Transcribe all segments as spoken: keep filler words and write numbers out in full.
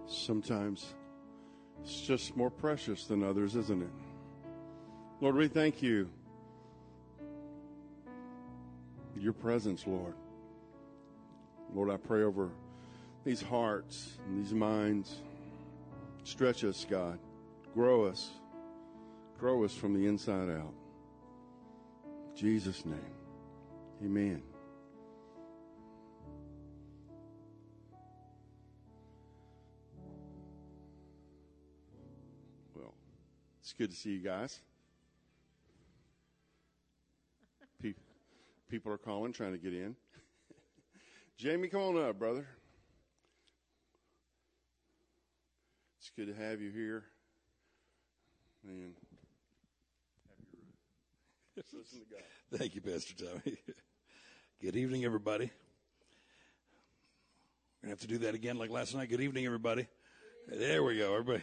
Sometimes it's just more precious than others, isn't it? Lord, we thank you. Your presence, Lord. Lord, I pray over these hearts and these minds. Stretch us, God. Grow us. Grow us from the inside out. In Jesus' name, amen. Well, it's good to see you guys. People are calling, trying to get in. Jamie, come on up, brother. It's good to have you here. And have your listen to God. Thank you, Pastor Tommy. Good evening, everybody. We're going to have to do that again like last night. Good evening, everybody. There we go, everybody.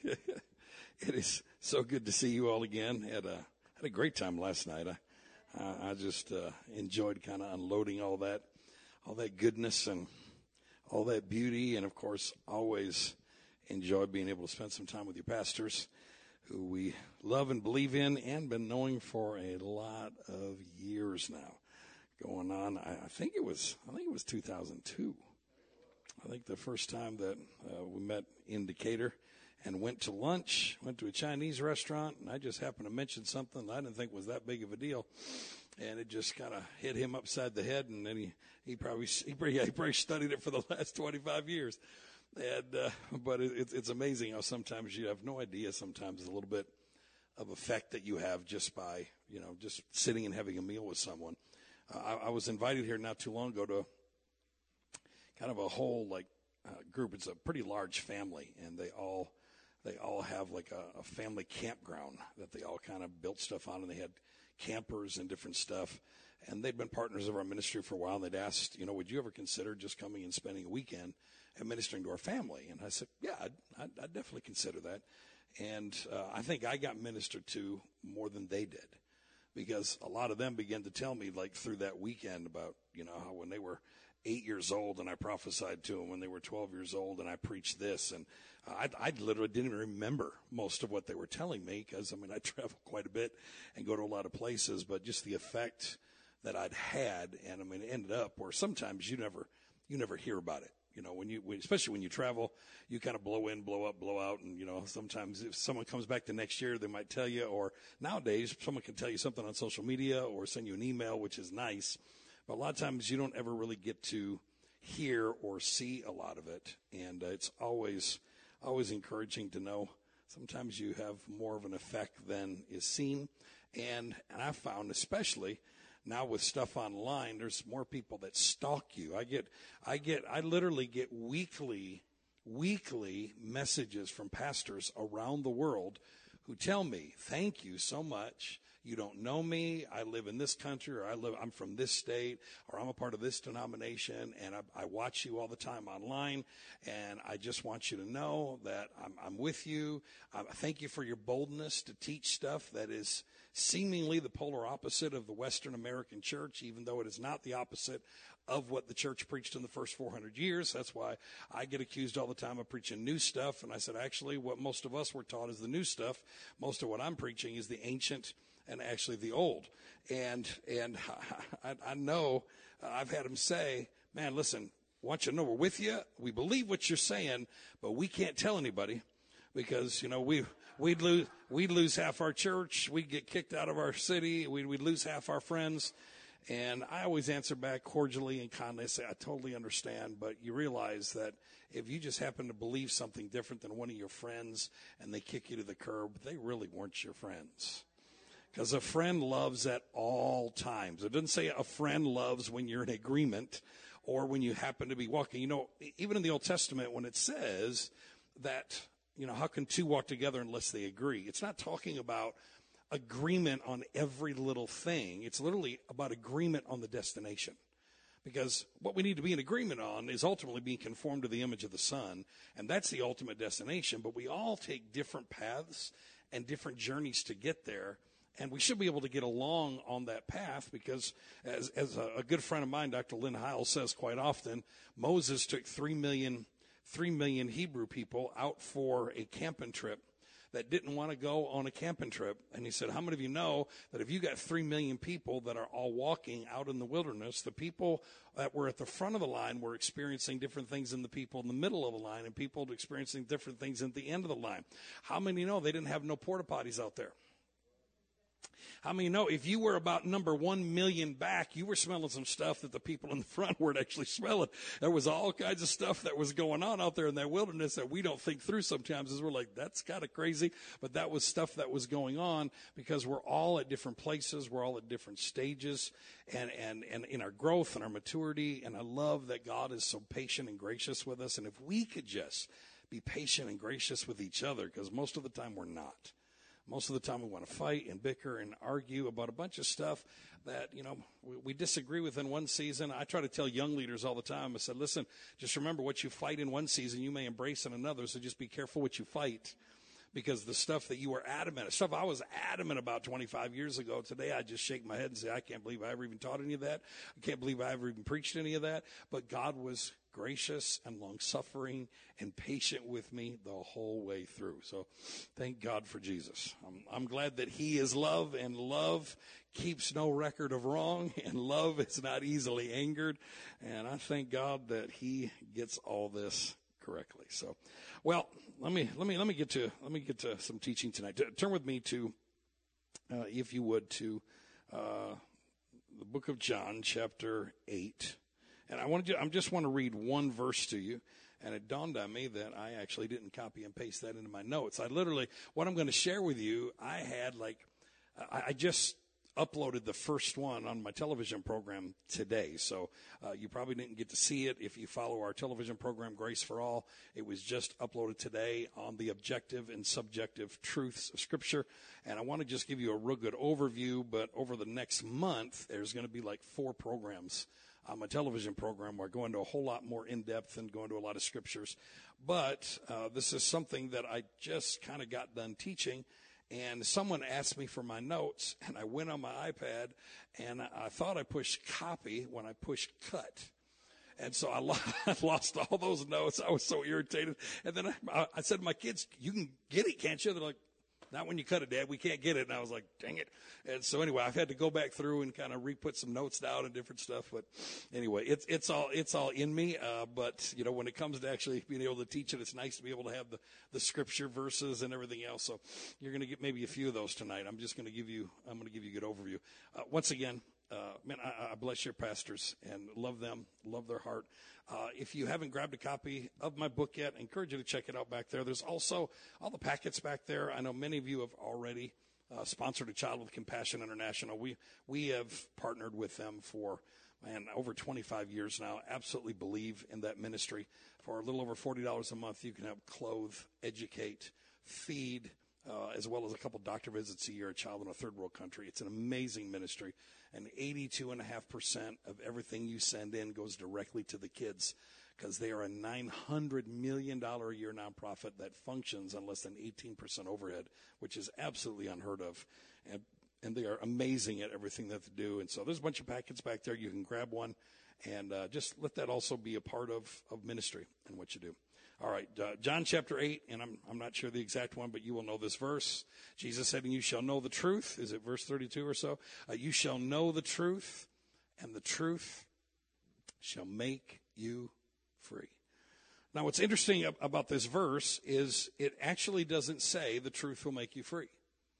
It is so good to see you all again. Had a, had a great time last night. I, I just uh, enjoyed kind of unloading all that, all that goodness and all that beauty. And, of course, always enjoy being able to spend some time with your pastors who we love and believe in and been knowing for a lot of years now. Going on, I, I think it was, I think it was two thousand two. I think the first time that uh, we met in Decatur and went to lunch, went to a Chinese restaurant, and I just happened to mention something that I didn't think was that big of a deal. And it just kind of hit him upside the head, and then he, he probably he probably, he probably studied it for the last twenty-five years. And uh, but it, it's, it's amazing how sometimes you have no idea. Sometimes a little bit of effect that you have just by you know just sitting and having a meal with someone. Uh, I, I was invited here not too long ago to kind of a whole like uh, group. It's a pretty large family, and they all they all have like a, a family campground that they all kind of built stuff on, and they had campers and different stuff. And they'd been partners of our ministry for a while, and they'd asked, you know, would you ever consider just coming and spending a weekend and ministering to our family? And I said, yeah, I'd, I'd, I'd definitely consider that. And uh, I think I got ministered to more than they did, because a lot of them began to tell me, like, through that weekend about, you know, how when they were eight years old and I prophesied to them, when they were twelve years old and I preached this. And uh, I, I literally didn't even remember most of what they were telling me, because, I mean, I travel quite a bit and go to a lot of places, but just the effect that I'd had, and I mean, it ended up where sometimes you never, you never hear about it. You know, when you, when, especially when you travel, you kind of blow in, blow up, blow out. And, you know, sometimes if someone comes back the next year, they might tell you, or nowadays someone can tell you something on social media or send you an email, which is nice. But a lot of times you don't ever really get to hear or see a lot of it. And uh, it's always, always encouraging to know sometimes you have more of an effect than is seen. And, and I found especially now with stuff online, there's more people that stalk you. I get, I get, I literally get weekly, weekly messages from pastors around the world who tell me, thank you so much. You don't know me. I live in this country, or I live, I'm from this state, or I'm a part of this denomination, and I, I watch you all the time online, and I just want you to know that I'm, I'm with you. I thank you for your boldness to teach stuff that is seemingly the polar opposite of the Western American church, even though it is not the opposite of what the church preached in the first four hundred years. That's why I get accused all the time of preaching new stuff. And I said, actually, what most of us were taught is the new stuff. Most of what I'm preaching is the ancient and actually the old. And and I, I know uh, I've had them say, man, listen, I want you to know we're with you. We believe what you're saying, but we can't tell anybody, because, you know, we, we'd lose, we'd lose half our church. We'd get kicked out of our city. We'd, we'd lose half our friends. And I always answer back cordially and kindly. I say, I totally understand, but you realize that if you just happen to believe something different than one of your friends and they kick you to the curb, they really weren't your friends. Because a friend loves at all times. It doesn't say a friend loves when you're in agreement or when you happen to be walking. You know, even in the Old Testament, when it says that, you know, how can two walk together unless they agree? It's not talking about agreement on every little thing. It's literally about agreement on the destination. Because what we need to be in agreement on is ultimately being conformed to the image of the Son, and that's the ultimate destination. But we all take different paths and different journeys to get there, and we should be able to get along on that path, because as, as a, a good friend of mine, Doctor Lynn Hiles, says quite often, Moses took three million three million Hebrew people out for a camping trip that didn't want to go on a camping trip. And he said, how many of you know that if you got three million people that are all walking out in the wilderness, the people that were at the front of the line were experiencing different things than the people in the middle of the line, and people experiencing different things at the end of the line? How many know they didn't have no porta potties out there? How many know if you were about number one million back, you were smelling some stuff that the people in the front weren't actually smelling? There was all kinds of stuff that was going on out there in that wilderness that we don't think through sometimes, as we're like, that's kind of crazy. But that was stuff that was going on because we're all at different places. We're all at different stages and, and, and in our growth and our maturity. And I love that God is so patient and gracious with us. And if we could just be patient and gracious with each other, because most of the time we're not. Most of the time we want to fight and bicker and argue about a bunch of stuff that, you know, we, we disagree with in one season. I try to tell young leaders all the time, I said, listen, just remember what you fight in one season, you may embrace in another, so just be careful what you fight. Because the stuff that you were adamant, stuff I was adamant about twenty-five years ago, today I just shake my head and say, I can't believe I ever even taught any of that. I can't believe I ever even preached any of that. But God was gracious and long-suffering and patient with me the whole way through. So thank God for Jesus. I'm, I'm glad that he is love, and love keeps no record of wrong, and love is not easily angered. And I thank God that he gets all this correctly. So, well, let me let me let me get to let me get to some teaching tonight. Turn with me to, uh, if you would, to uh, the book of John, chapter eight, and I want to I just want to read one verse to you. And it dawned on me that I actually didn't copy and paste that into my notes. I literally, what I'm going to share with you, I had like, I, I just uploaded the first one on my television program today. So uh, you probably didn't get to see it if you follow our television program, Grace for All. It was just uploaded today on the objective and subjective truths of Scripture. And I want to just give you a real good overview, but over the next month, there's going to be like four programs on my television program where I go into a whole lot more in-depth and go into a lot of scriptures. But uh, this is something that I just kind of got done teaching. And someone asked me for my notes, and I went on my iPad, and I thought I pushed copy when I pushed cut. And so I lost all those notes. I was so irritated. And then I, I said to my kids, you can get it, can't you? They're like, not when you cut it, Dad. We can't get it. And I was like, dang it. And so anyway, I've had to go back through and kind of re-put some notes down and different stuff. But anyway, it's it's all it's all in me. Uh, but, you know, when it comes to actually being able to teach it, it's nice to be able to have the, the scripture verses and everything else. So you're going to get maybe a few of those tonight. I'm just going to give you I'm going to give you a good overview. Uh, once again, uh, man, I, I bless your pastors and love them, love their heart. Uh, if you haven't grabbed a copy of my book yet, I encourage you to check it out back there. There's also all the packets back there. I know many of you have already uh, sponsored a Child with Compassion International. We we have partnered with them for, man, over twenty-five years now. Absolutely believe in that ministry. For a little over forty dollars a month, you can help clothe, educate, feed, uh, as well as a couple doctor visits a year, a child in a third world country. It's an amazing ministry. And eighty-two point five percent of everything you send in goes directly to the kids, because they are a nine hundred million dollars a year nonprofit that functions on less than eighteen percent overhead, which is absolutely unheard of. And, and they are amazing at everything that they do. And so there's a bunch of packets back there. You can grab one, and uh, just let that also be a part of, of ministry and what you do. All right, uh, John chapter eight, and I'm I'm not sure the exact one, but you will know this verse. Jesus said, and you shall know the truth. Is it verse thirty-two or so? Uh, you shall know the truth, and the truth shall make you free. Now, what's interesting about this verse is it actually doesn't say the truth will make you free.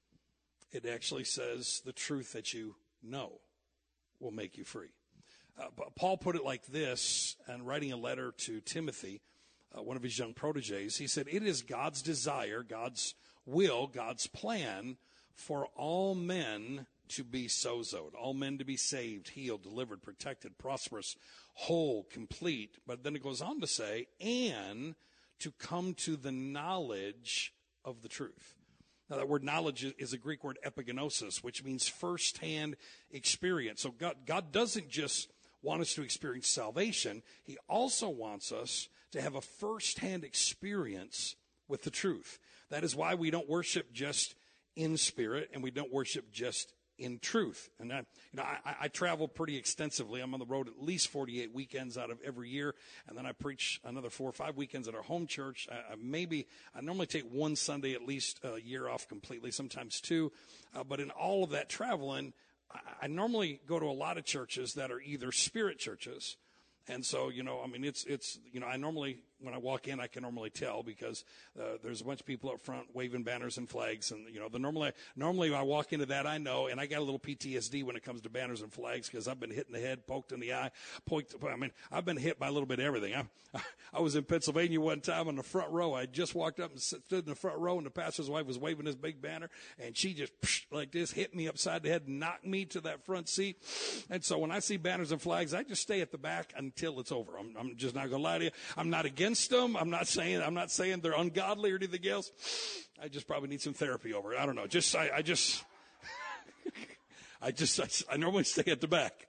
It actually says the truth that you know will make you free. Uh, Paul put it like this, and writing a letter to Timothy, Uh, one of his young proteges, he said, it is God's desire, God's will, God's plan for all men to be sozoed, all men to be saved, healed, delivered, protected, prosperous, whole, complete. But then it goes on to say, and to come to the knowledge of the truth. Now, that word knowledge is a Greek word epigenosis, which means firsthand experience. So God, God doesn't just want us to experience salvation. He also wants us to have a firsthand experience with the truth. That is why we don't worship just in spirit, and we don't worship just in truth. And I, you know, I, I travel pretty extensively. I'm on the road at least forty-eight weekends out of every year, and then I preach another four or five weekends at our home church. I, I maybe I normally take one Sunday at least a year off completely, sometimes two. Uh, but in all of that traveling, I, I normally go to a lot of churches that are either spirit churches. And so, you know, I mean, it's, it's, you know, I normally, when I walk in, I can normally tell because uh, there's a bunch of people up front waving banners and flags. And, you know, the normally, normally when I walk into that, I know, and I got a little P T S D when it comes to banners and flags because I've been hit in the head, poked in the eye, poked, I mean, I've been hit by a little bit of everything. I, I was in Pennsylvania one time on the front row. I just walked up and stood in the front row, and the pastor's wife was waving this big banner, and she just, like this, hit me upside the head, knocked me to that front seat. And so when I see banners and flags, I just stay at the back until it's over. I'm, I'm just not going to lie to you. I'm not against them. I'm not saying, I'm not saying they're ungodly or anything else. I just probably need some therapy over it. I don't know. Just, I, I just, I just, I, I normally stay at the back.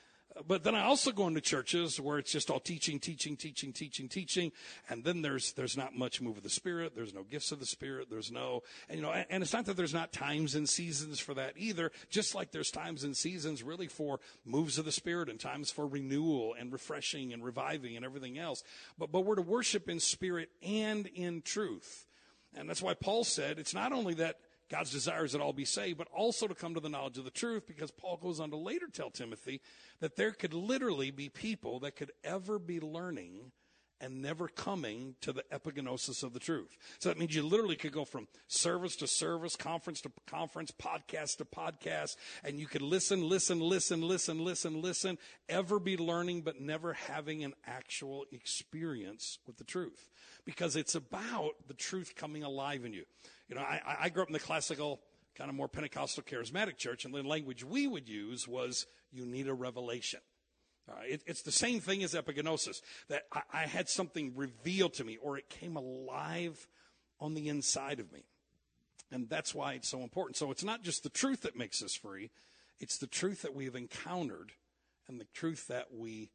But then I also go into churches where it's just all teaching, teaching, teaching, teaching, teaching. And then there's, there's not much move of the Spirit. There's no gifts of the Spirit. There's no, and you know, and, and it's not that there's not times and seasons for that either. Just like there's times and seasons really for moves of the Spirit and times for renewal and refreshing and reviving and everything else. But, but we're to worship in spirit and in truth. And that's why Paul said it's not only that God's desire is that all be saved, but also to come to the knowledge of the truth, because Paul goes on to later tell Timothy that there could literally be people that could ever be learning and never coming to the epigenosis of the truth. So that means you literally could go from service to service, conference to conference, podcast to podcast, and you could listen, listen, listen, listen, listen, listen, ever be learning but never having an actual experience with the truth. Because it's about the truth coming alive in you. You know, I, I grew up in the classical, kind of more Pentecostal charismatic church, and the language we would use was, you need a revelation. Uh, it, it's the same thing as epigenosis, that I, I had something revealed to me, or it came alive on the inside of me. And that's why it's so important. So it's not just the truth that makes us free, it's the truth that we have encountered and the truth that we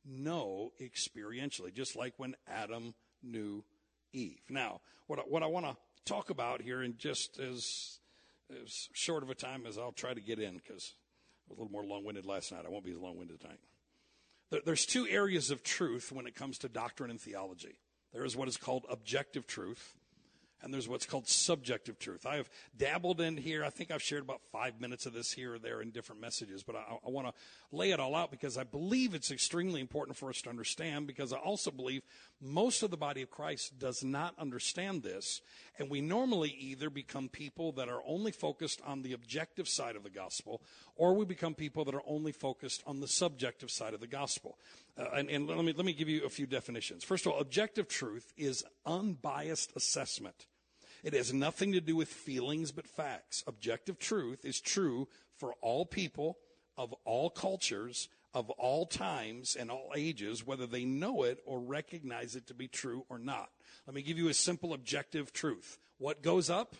know experientially, just like when Adam knew Eve. Now, what I, what I want to talk about here in just as, as short of a time as I'll try to get in, because I was a little more long-winded last night. I won't be as long-winded tonight. There, there's two areas of truth when it comes to doctrine and theology. There is what is called objective truth, and there's what's called subjective truth. I have dabbled in here. I think I've shared about five minutes of this here or there in different messages, but I, I want to lay it all out because I believe it's extremely important for us to understand, because I also believe most of the body of Christ does not understand this, and we normally either become people that are only focused on the objective side of the gospel, or we become people that are only focused on the subjective side of the gospel. Uh, and and let me, let me give you a few definitions. First of all, objective truth is unbiased assessment. It has nothing to do with feelings but facts. Objective truth is true for all people, of all cultures, of all times and all ages, whether they know it or recognize it to be true or not. Let me give you a simple objective truth. What goes up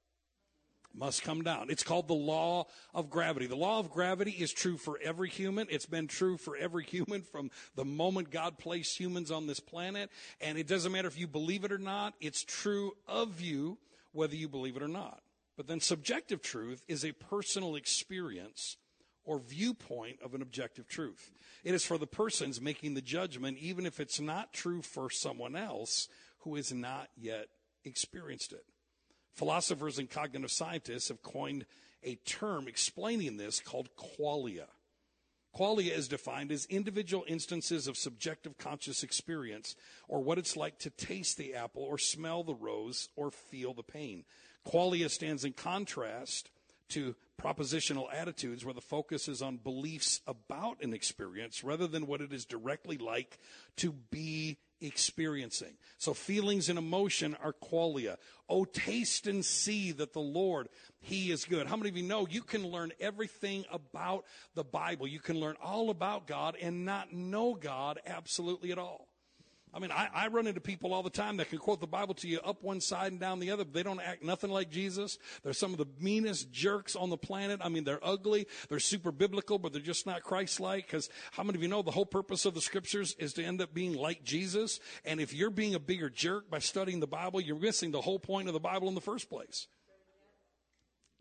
must come down. It's called the law of gravity. The law of gravity is true for every human. It's been true for every human from the moment God placed humans on this planet. And it doesn't matter if you believe it or not. It's true of you, whether you believe it or not. But then subjective truth is a personal experience or viewpoint of an objective truth. It is for the persons making the judgment, even if it's not true for someone else who has not yet experienced it. Philosophers and cognitive scientists have coined a term explaining this called qualia. Qualia is defined as individual instances of subjective conscious experience, or what it's like to taste the apple or smell the rose or feel the pain. Qualia stands in contrast to propositional attitudes, where the focus is on beliefs about an experience rather than what it is directly like to be experiencing. So feelings and emotion are qualia. Oh, taste and see that the Lord, He is good. How many of you know you can learn everything about the Bible? You can learn all about God and not know God absolutely at all. I mean, I, I run into people all the time that can quote the Bible to you up one side and down the other, but they don't act nothing like Jesus. They're some of the meanest jerks on the planet. I mean, they're ugly. They're super biblical, but they're just not Christ-like. Because how many of you know the whole purpose of the Scriptures is to end up being like Jesus? And if you're being a bigger jerk by studying the Bible, you're missing the whole point of the Bible in the first place.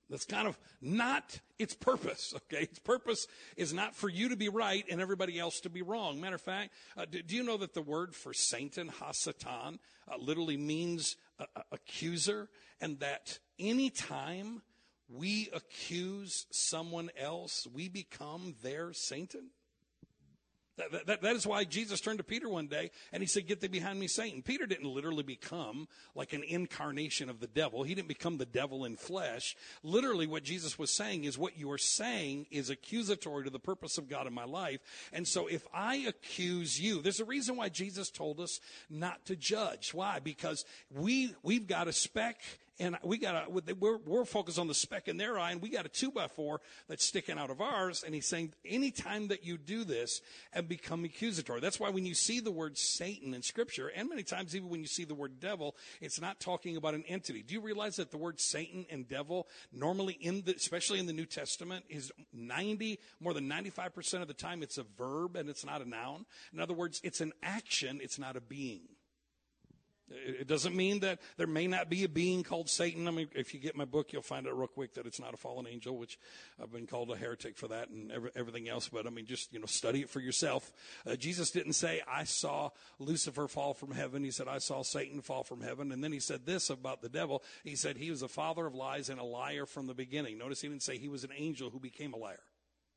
That's kind of not its purpose, okay? Its purpose is not for you to be right and everybody else to be wrong. Matter of fact, uh, do, do you know that the word for Satan, Hasatan, uh, literally means uh, accuser, and that any time we accuse someone else, we become their Satan? That, that, that is why Jesus turned to Peter one day and he said, "Get thee behind me, Satan." Peter didn't literally become like an incarnation of the devil. He didn't become the devil in flesh. Literally what Jesus was saying is, what you are saying is accusatory to the purpose of God in my life. And so if I accuse you, there's a reason why Jesus told us not to judge. Why? Because we, we've got a speck, and we got a, we're, we're focused on the speck in their eye, and we got a two by four that's sticking out of ours. And he's saying, anytime that you do this and become accusatory, that's why when you see the word Satan in Scripture, and many times even when you see the word devil, it's not talking about an entity. Do you realize that the word Satan and devil normally in the, especially in the New Testament, is ninety, more than ninety-five percent of the time it's a verb and it's not a noun. In other words, it's an action, it's not a being. It doesn't mean that there may not be a being called Satan. I mean, if you get my book, you'll find out real quick that it's not a fallen angel, which I've been called a heretic for that and every, everything else. But I mean, just, you know, study it for yourself. Uh, Jesus didn't say, "I saw Lucifer fall from heaven." He said, "I saw Satan fall from heaven." And then he said this about the devil. He said he was a father of lies and a liar from the beginning. Notice he didn't say he was an angel who became a liar.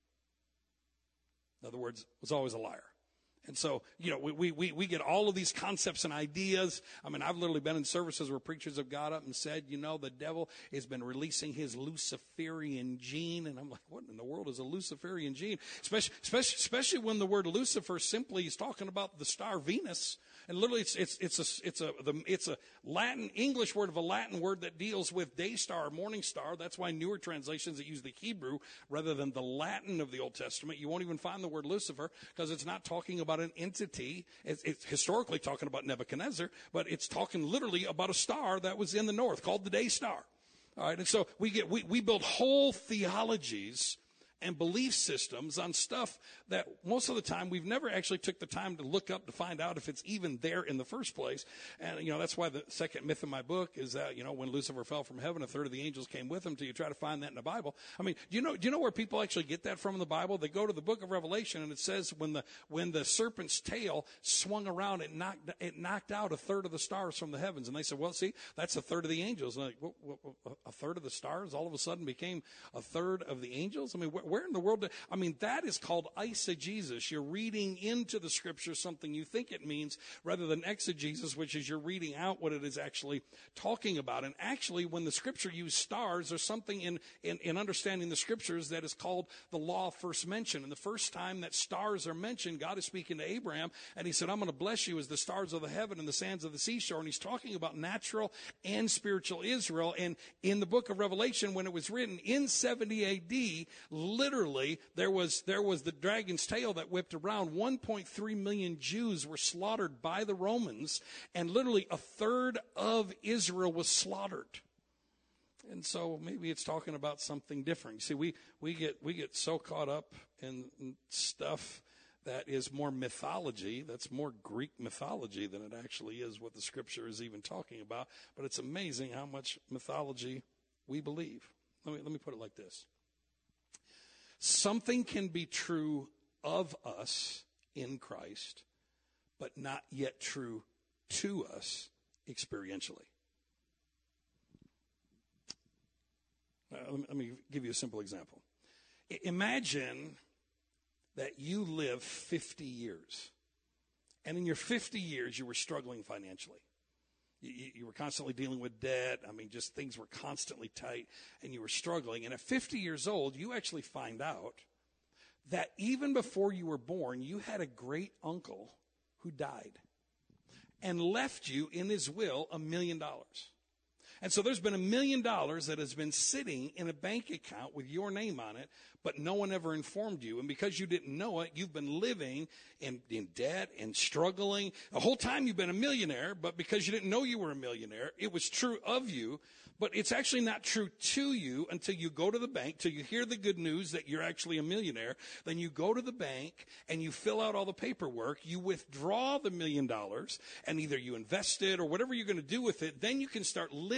In other words, was always a liar. And so, you know, we, we, we get all of these concepts and ideas. I mean, I've literally been in services where preachers have got up and said, you know, the devil has been releasing his Luciferian gene. And I'm like, what in the world is a Luciferian gene? Especially, especially, especially when the word Lucifer simply is talking about the star Venus. And literally, it's it's it's a it's a the, it's a Latin English word of a Latin word that deals with day star, morning star. That's why newer translations that use the Hebrew rather than the Latin of the Old Testament, you won't even find the word Lucifer, because it's not talking about an entity. It's, it's historically talking about Nebuchadnezzar, but it's talking literally about a star that was in the north called the day star. All right, and so we get we we build whole theologies and belief systems on stuff that most of the time we've never actually took the time to look up to find out if it's even there in the first place. And, you know, that's why the second myth in my book is that, you know, when Lucifer fell from heaven, a third of the angels came with him, till you try to find that in the Bible. I mean, do you know, do you know where people actually get that from in the Bible? They go to the book of Revelation, and it says when the, when the serpent's tail swung around, it knocked, it knocked out a third of the stars from the heavens. And they said, well, see, that's a third of the angels. And like, what, what, what, a third of the stars all of a sudden became a third of the angels? I mean, wh- where in the world? Do, I mean, that is called eisegesis. You're reading into the scripture something you think it means, rather than exegesis, which is you're reading out what it is actually talking about. And actually, when the scripture used stars, there's something in, in, in understanding the scriptures that is called the law of first mention. And the first time that stars are mentioned, God is speaking to Abraham, and he said, I'm going to bless you as the stars of the heaven and the sands of the seashore. And he's talking about natural and spiritual Israel. And in the book of Revelation, when it was written in seventy A D, literally, there was there was the dragon's tail that whipped around. one point three million Jews were slaughtered by the Romans, and literally a third of Israel was slaughtered. And so maybe it's talking about something different. You see, we, we get we get so caught up in stuff that is more mythology, that's more Greek mythology than it actually is what the scripture is even talking about. But it's amazing how much mythology we believe. Let me let me put it like this. Something can be true of us in Christ, but not yet true to us experientially. Uh, let, me, let me give you a simple example. I, imagine that you live fifty years, and in your fifty years you were struggling financially. You, you were constantly dealing with debt. I mean, just things were constantly tight, and you were struggling. And at fifty years old, you actually find out that even before you were born, you had a great uncle who died and left you in his will a million dollars. And so there's been a million dollars that has been sitting in a bank account with your name on it, but no one ever informed you. And because you didn't know it, you've been living in, in debt and struggling. The whole time you've been a millionaire, but because you didn't know you were a millionaire, it was true of you, but it's actually not true to you until you go to the bank, till you hear the good news that you're actually a millionaire. Then you go to the bank and you fill out all the paperwork. You withdraw the million dollars, and either you invest it or whatever you're going to do with it. Then you can start living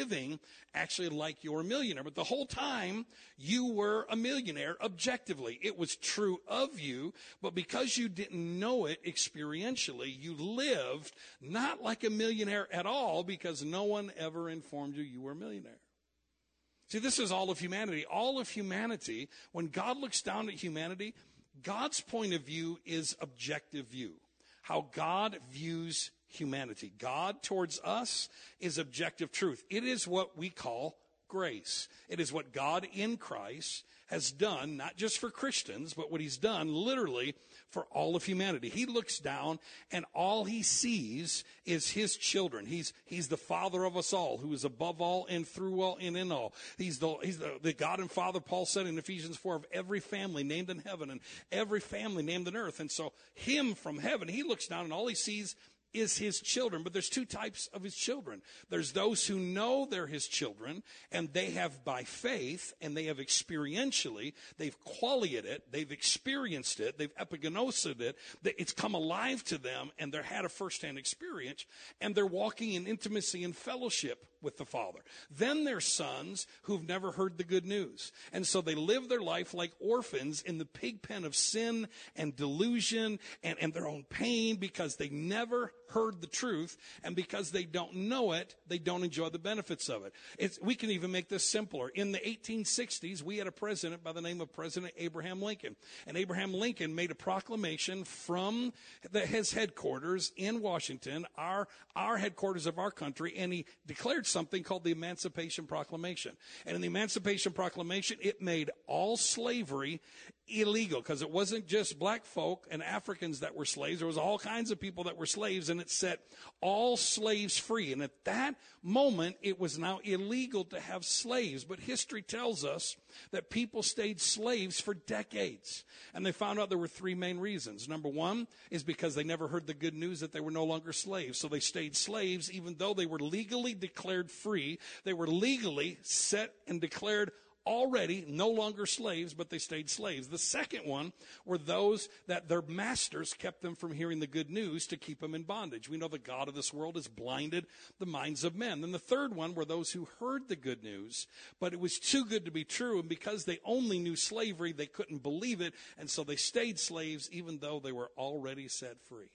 living actually like you're a millionaire. But the whole time, you were a millionaire objectively. It was true of you, but because you didn't know it experientially, you lived not like a millionaire at all because no one ever informed you you were a millionaire. See, this is all of humanity. All of humanity, when God looks down at humanity, God's point of view is objective view. How God views humanity. God towards us is objective truth. It is what we call grace. It is what God in Christ has done, not just for Christians, but what he's done literally for all of humanity. He looks down and all he sees is his children. He's, he's the Father of us all, who is above all and through all and in all. He's the, he's the, the God and Father, Paul said in Ephesians four, of every family named in heaven and every family named on earth. And so him from heaven, he looks down and all he sees is his children. But there's two types of his children. There's those who know they're his children, and they have by faith, and they have experientially, they've qualied it, they've experienced it, they've epigenosed it, it's come alive to them, and they've had a firsthand experience, and they're walking in intimacy and fellowship with the Father. Then there's sons who've never heard the good news. And so they live their life like orphans in the pig pen of sin and delusion and, and their own pain because they never heard the truth, and because they don't know it, they don't enjoy the benefits of it. It's, we can even make this simpler. In the eighteen sixties, we had a president by the name of President Abraham Lincoln. And Abraham Lincoln made a proclamation from the, his headquarters in Washington, our, our headquarters of our country, and he declared something called the Emancipation Proclamation. And in the Emancipation Proclamation, it made all slavery illegal, because it wasn't just black folk and Africans that were slaves. There was all kinds of people that were slaves, and it set all slaves free. And at that moment, it was now illegal to have slaves. But history tells us that people stayed slaves for decades. And they found out there were three main reasons. Number one is because they never heard the good news that they were no longer slaves. So they stayed slaves even though they were legally declared free. They were legally set and declared already no longer slaves, but they stayed slaves. The second one were those that their masters kept them from hearing the good news to keep them in bondage. We know the God of this world has blinded the minds of men. Then the third one were those who heard the good news, but it was too good to be true, and because they only knew slavery, they couldn't believe it, and so they stayed slaves even though they were already set free.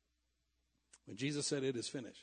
When Jesus said, "It is finished,"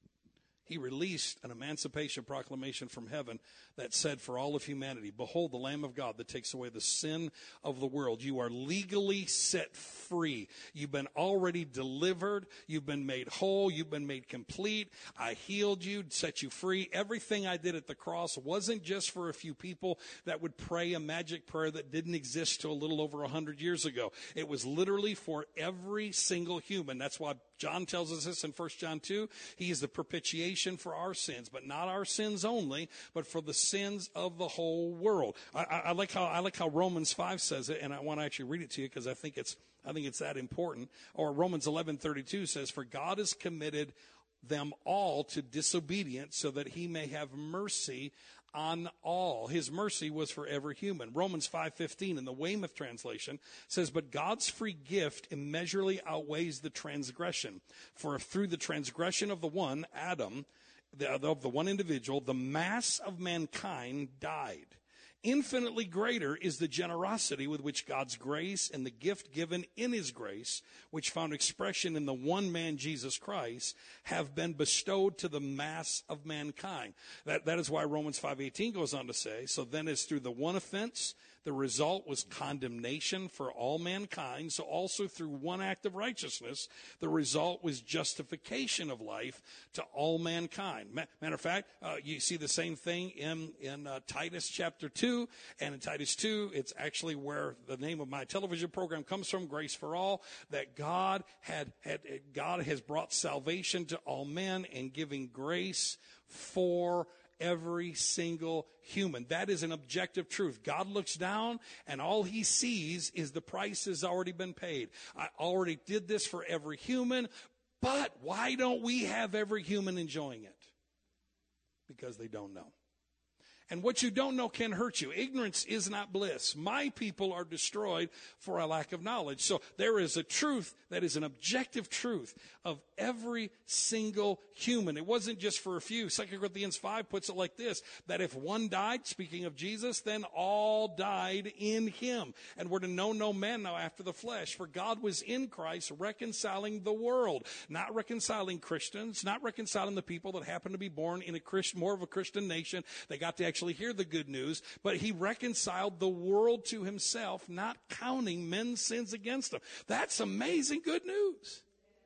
he released an emancipation proclamation from heaven that said for all of humanity, "Behold the Lamb of God that takes away the sin of the world." You are legally set free. You've been already delivered. You've been made whole. You've been made complete. I healed you, set you free. Everything I did at the cross wasn't just for a few people that would pray a magic prayer that didn't exist till a little over one hundred years ago. It was literally for every single human. That's why John tells us this in First John two. He is the propitiation for our sins, but not our sins only, but for the sins of the whole world. I, I, I like how I like how Romans five says it, and I want to actually read it to you because I think it's I think it's that important. Or Romans eleven thirty-two says, "For God has committed them all to disobedience, so that he may have mercy on all." His mercy was for every human. Romans five fifteen in the Weymouth translation says, "But God's free gift immeasurably outweighs the transgression. For if through the transgression of the one, Adam, the, of the one individual, the mass of mankind died, infinitely greater is the generosity with which God's grace and the gift given in his grace, which found expression in the one man, Jesus Christ, have been bestowed to the mass of mankind." That, that is why Romans five eighteen goes on to say, "So then as through the one offense, the result was condemnation for all mankind, so also through one act of righteousness, the result was justification of life to all mankind." Matter of fact, uh, you see the same thing in, in uh, Titus chapter two. And in Titus two, it's actually where the name of my television program comes from, Grace for All, that God had, had God has brought salvation to all men and giving grace for every single human. That is an objective truth. God looks down and all he sees is the price has already been paid. I already did this for every human, but why don't we have every human enjoying it? Because they don't know. And what you don't know can hurt you. Ignorance is not bliss. My people are destroyed for a lack of knowledge. So there is a truth that is an objective truth of every single human. It wasn't just for a few. Second Corinthians five puts it like this, that if one died, speaking of Jesus, then all died in him. And we're to know no man now after the flesh. For God was in Christ reconciling the world. Not reconciling Christians, not reconciling the people that happen to be born in a Christian, more of a Christian nation. They got to actually actually hear the good news, but he reconciled the world to himself, not counting men's sins against them. That's amazing good news.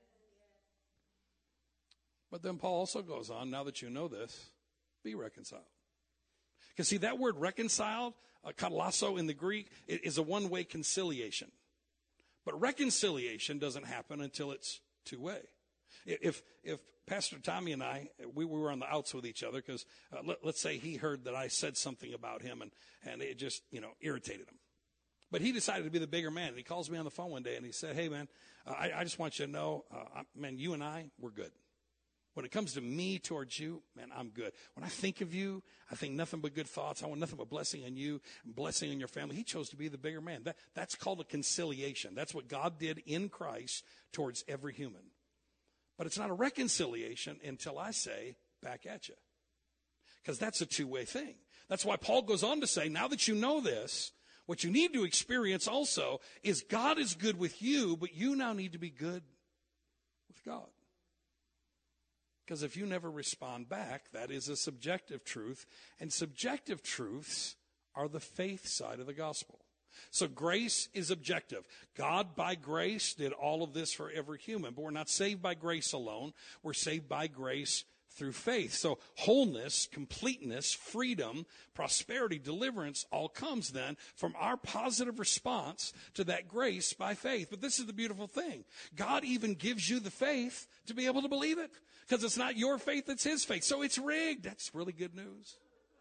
But then Paul also goes on, now that you know this, be reconciled. Because see, that word reconciled, uh, katalasso in the Greek, is a one-way conciliation. But reconciliation doesn't happen until it's two-way. If if Pastor Tommy and I, we, we were on the outs with each other because uh, let, let's say he heard that I said something about him and, and it just, you know, irritated him. But he decided to be the bigger man. And he calls me on the phone one day and he said, hey, man, uh, I, I just want you to know, uh, man, you and I, we're good. When it comes to me towards you, man, I'm good. When I think of you, I think nothing but good thoughts. I want nothing but blessing on you and blessing on your family. He chose to be the bigger man. That, that's called a conciliation. That's what God did in Christ towards every human. But it's not a reconciliation until I say, back at you. Because that's a two-way thing. That's why Paul goes on to say, now that you know this, what you need to experience also is God is good with you, but you now need to be good with God. Because if you never respond back, that is a subjective truth. And subjective truths are the faith side of the gospel. So grace is objective. God, by grace, did all of this for every human. But we're not saved by grace alone. We're saved by grace through faith. So wholeness, completeness, freedom, prosperity, deliverance all comes then from our positive response to that grace by faith. But this is the beautiful thing. God even gives you the faith to be able to believe it. Because it's not your faith, it's his faith. So it's rigged. That's really good news.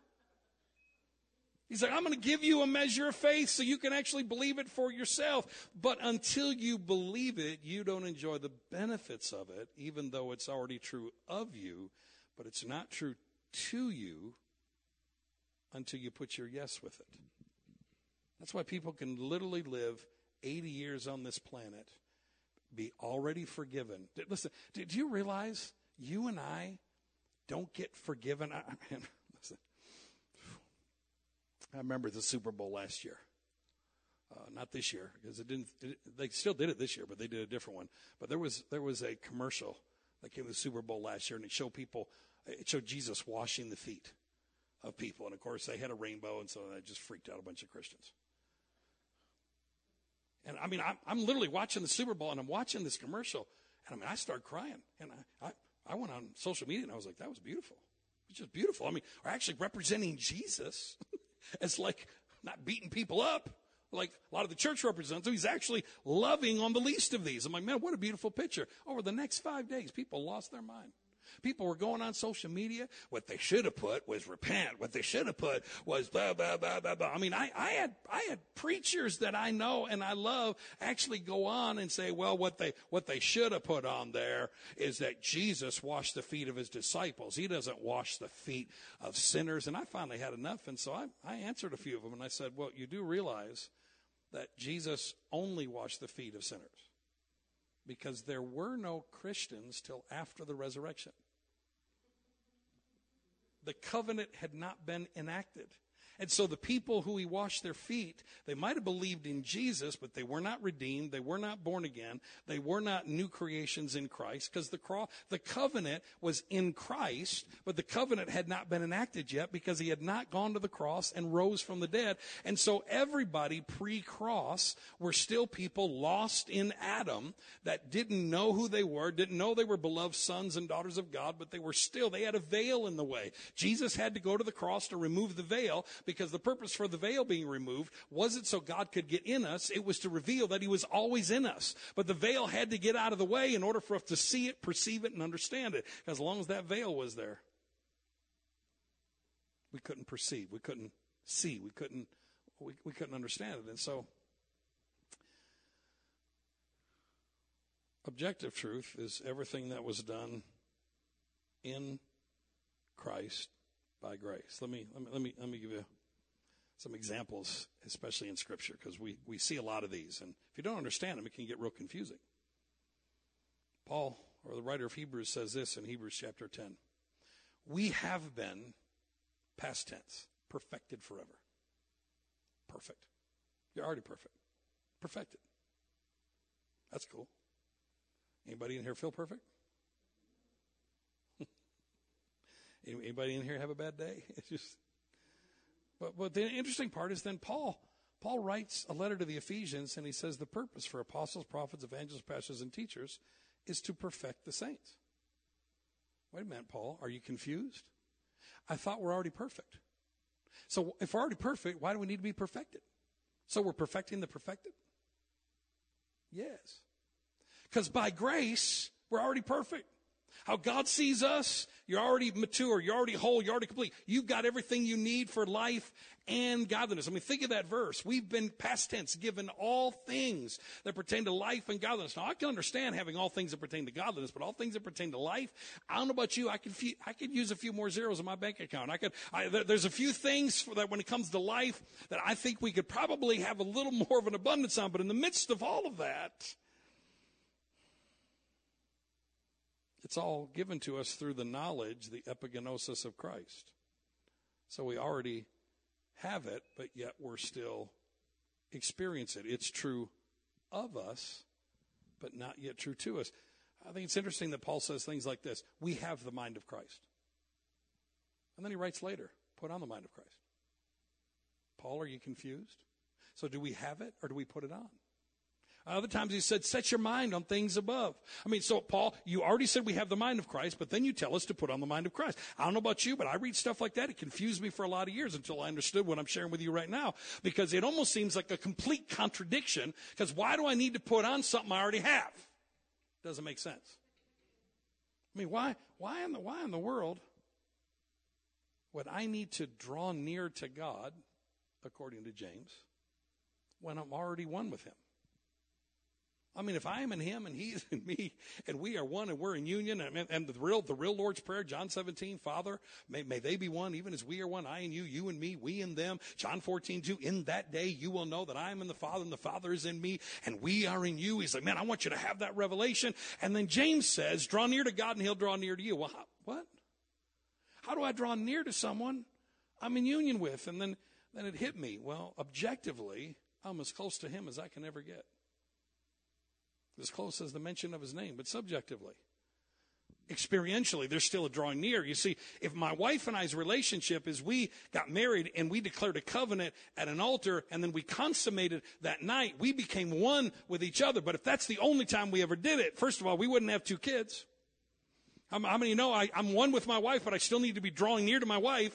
He's like, I'm going to give you a measure of faith so you can actually believe it for yourself. But until you believe it, you don't enjoy the benefits of it, even though it's already true of you. But it's not true to you until you put your yes with it. That's why people can literally live eighty years on this planet, be already forgiven. Listen, do you realize you and I don't get forgiven? I mean, listen. I remember the Super Bowl last year. Uh, not this year, because it didn't. It, they still did it this year, but they did a different one. But there was there was a commercial that came to the Super Bowl last year, and it showed people. It showed Jesus washing the feet of people, and of course they had a rainbow, and so that just freaked out a bunch of Christians. And I mean, I'm, I'm literally watching the Super Bowl, and I'm watching this commercial, and I mean, I started crying, and I I, I went on social media, and I was like, that was beautiful. It's just beautiful. I mean, we're actually representing Jesus. It's like not beating people up like a lot of the church represents. He's actually loving on the least of these. I'm like, man, what a beautiful picture. Over the next five days, people lost their mind. People were going on social media. What they should have put was repent. What they should have put was blah, blah, blah, blah, blah. I mean, I, I had I had preachers that I know and I love actually go on and say, well, what they what they should have put on there is that Jesus washed the feet of his disciples. He doesn't wash the feet of sinners. And I finally had enough. And so I, I answered a few of them. And I said, well, you do realize that Jesus only washed the feet of sinners. Because there were no Christians till after the resurrection. The covenant had not been enacted. And so the people who he washed their feet, they might have believed in Jesus, but they were not redeemed. They were not born again. They were not new creations in Christ because the cross, the covenant was in Christ, but the covenant had not been enacted yet because he had not gone to the cross and rose from the dead. And so everybody pre-cross were still people lost in Adam that didn't know who they were, didn't know they were beloved sons and daughters of God, but they were still, they had a veil in the way. Jesus had to go to the cross to remove the veil, because the purpose for the veil being removed wasn't so God could get in us. It was to reveal that he was always in us. But the veil had to get out of the way in order for us to see it, perceive it, and understand it. As long as that veil was there, we couldn't perceive. We couldn't see. We couldn't, we, we couldn't understand it. And so, objective truth is everything that was done in Christ by grace. Let me, let me, let me, let me give you some examples, especially in Scripture, because we, we see a lot of these. And if you don't understand them, it can get real confusing. Paul, or the writer of Hebrews, says this in Hebrews chapter ten. We have been, past tense, perfected forever. Perfect. You're already perfect. Perfected. That's cool. Anybody in here feel perfect? Anybody in here have a bad day? It's just, but, but the interesting part is then Paul, Paul writes a letter to the Ephesians, and he says the purpose for apostles, prophets, evangelists, pastors, and teachers is to perfect the saints. Wait a minute, Paul, are you confused? I thought we're already perfect. So if we're already perfect, why do we need to be perfected? So we're perfecting the perfected? Yes. Because by grace, we're already perfect. How God sees us, you're already mature, you're already whole, you're already complete. You've got everything you need for life and godliness. I mean, think of that verse. We've been, past tense, given all things that pertain to life and godliness. Now, I can understand having all things that pertain to godliness, but all things that pertain to life, I don't know about you, I could I could use a few more zeros in my bank account. I could. I, there's a few things for that when it comes to life that I think we could probably have a little more of an abundance on, but in the midst of all of that, it's all given to us through the knowledge, the epigenosis of Christ. So we already have it, but yet we're still experiencing it. It's true of us, but not yet true to us. I think it's interesting that Paul says things like this. We have the mind of Christ. And then he writes later, put on the mind of Christ. Paul, are you confused? So do we have it or do we put it on? Other times he said, set your mind on things above. I mean, so Paul, you already said we have the mind of Christ, but then you tell us to put on the mind of Christ. I don't know about you, but I read stuff like that. It confused me for a lot of years until I understood what I'm sharing with you right now, because it almost seems like a complete contradiction, because why do I need to put on something I already have? Doesn't make sense. I mean, why, why in the, why in the world would I need to draw near to God, according to James, when I'm already one with him? I mean, if I am in him and he's in me and we are one and we're in union, and, and the real the real Lord's Prayer, John seventeen, Father, may, may they be one even as we are one, I and you, you and me, we and them. John fourteen, two, in that day you will know that I am in the Father and the Father is in me and we are in you. He's like, man, I want you to have that revelation. And then James says, draw near to God and he'll draw near to you. Well, how, what? How do I draw near to someone I'm in union with? And then, then it hit me. Well, objectively, I'm as close to him as I can ever get. As close as the mention of his name, but subjectively, experientially, there's still a drawing near. You see, if my wife and I's relationship is we got married and we declared a covenant at an altar and then we consummated that night, we became one with each other. But if that's the only time we ever did it, first of all, we wouldn't have two kids. How many of you know I, I'm one with my wife, but I still need to be drawing near to my wife?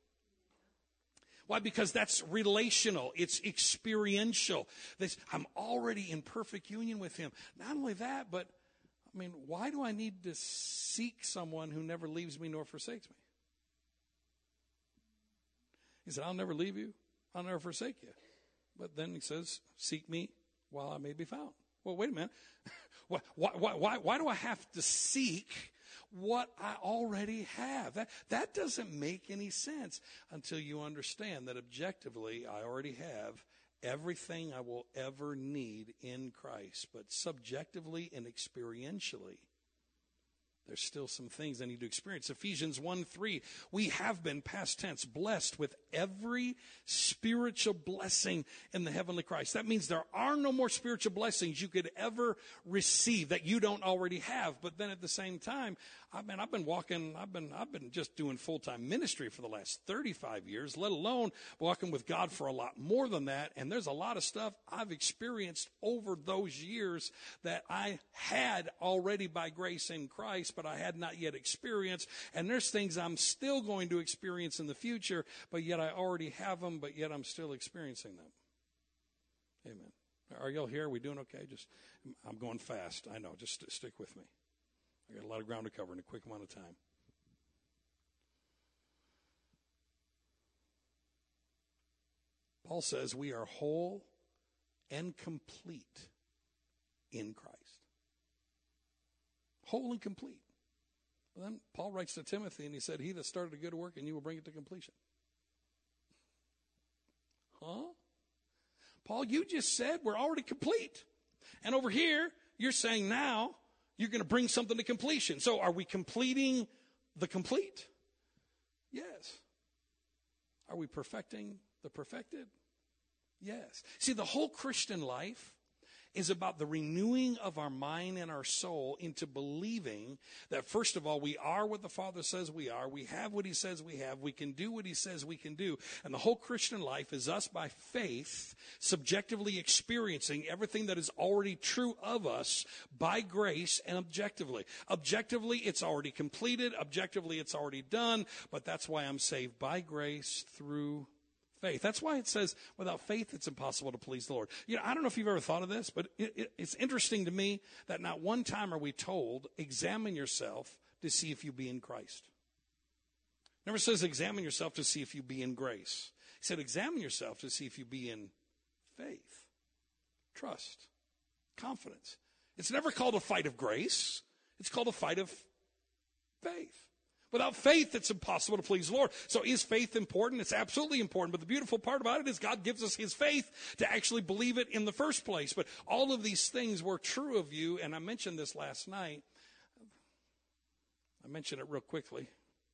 Why? Because that's relational. It's experiential. This, I'm already in perfect union with him. Not only that, but, I mean, why do I need to seek someone who never leaves me nor forsakes me? He said, I'll never leave you. I'll never forsake you. But then he says, seek me while I may be found. Well, wait a minute. why, why, why, why do I have to seek what I already have? That, that doesn't make any sense until you understand that objectively I already have everything I will ever need in Christ. But subjectively and experientially, there's still some things I need to experience. Ephesians one three, we have been, past tense, blessed with every spiritual blessing in the heavenly Christ. That means there are no more spiritual blessings you could ever receive that you don't already have. But then at the same time, I mean, I've been walking, I've been, I've been just doing full-time ministry for the last thirty-five years, let alone walking with God for a lot more than that. And there's a lot of stuff I've experienced over those years that I had already by grace in Christ, but I had not yet experienced. And there's things I'm still going to experience in the future, but yet I already have them, but yet I'm still experiencing them. Amen. Are y'all here? Are we doing okay? Just, I'm going fast. I know. Just st- stick with me. I got a lot of ground to cover in a quick amount of time. Paul says we are whole and complete in Christ. Whole and complete. Well, then Paul writes to Timothy and he said, he that started a good work and you will bring it to completion. Huh? Paul, you just said we're already complete. And over here, you're saying now you're going to bring something to completion. So are we completing the complete? Yes. Are we perfecting the perfected? Yes. See, the whole Christian life is about the renewing of our mind and our soul into believing that, first of all, we are what the Father says we are. We have what he says we have. We can do what he says we can do. And the whole Christian life is us by faith subjectively experiencing everything that is already true of us by grace and objectively. Objectively, it's already completed. Objectively, it's already done. But that's why I'm saved by grace through faith. That's why it says, without faith, it's impossible to please the Lord. You know, I don't know if you've ever thought of this, but it, it, it's interesting to me that not one time are we told, examine yourself to see if you be in Christ. Never says examine yourself to see if you be in grace. He said examine yourself to see if you be in faith, trust, confidence. It's never called a fight of grace. It's called a fight of faith. Without faith, it's impossible to please the Lord. So is faith important? It's absolutely important. But the beautiful part about it is God gives us his faith to actually believe it in the first place. But all of these things were true of you, and I mentioned this last night. I mentioned it real quickly.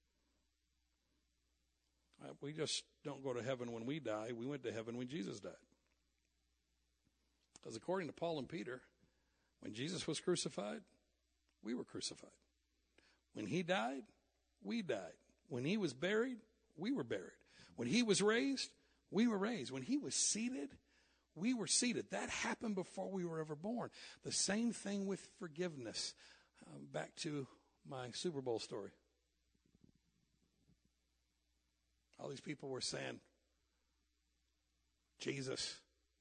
Uh, we just don't go to heaven when we die. We went to heaven when Jesus died. Because according to Paul and Peter, when Jesus was crucified, we were crucified. When he died, we died. When he was buried, we were buried. When he was raised, we were raised. When he was seated, we were seated. That happened before we were ever born. The same thing with forgiveness. Uh, back to my Super Bowl story. All these people were saying, Jesus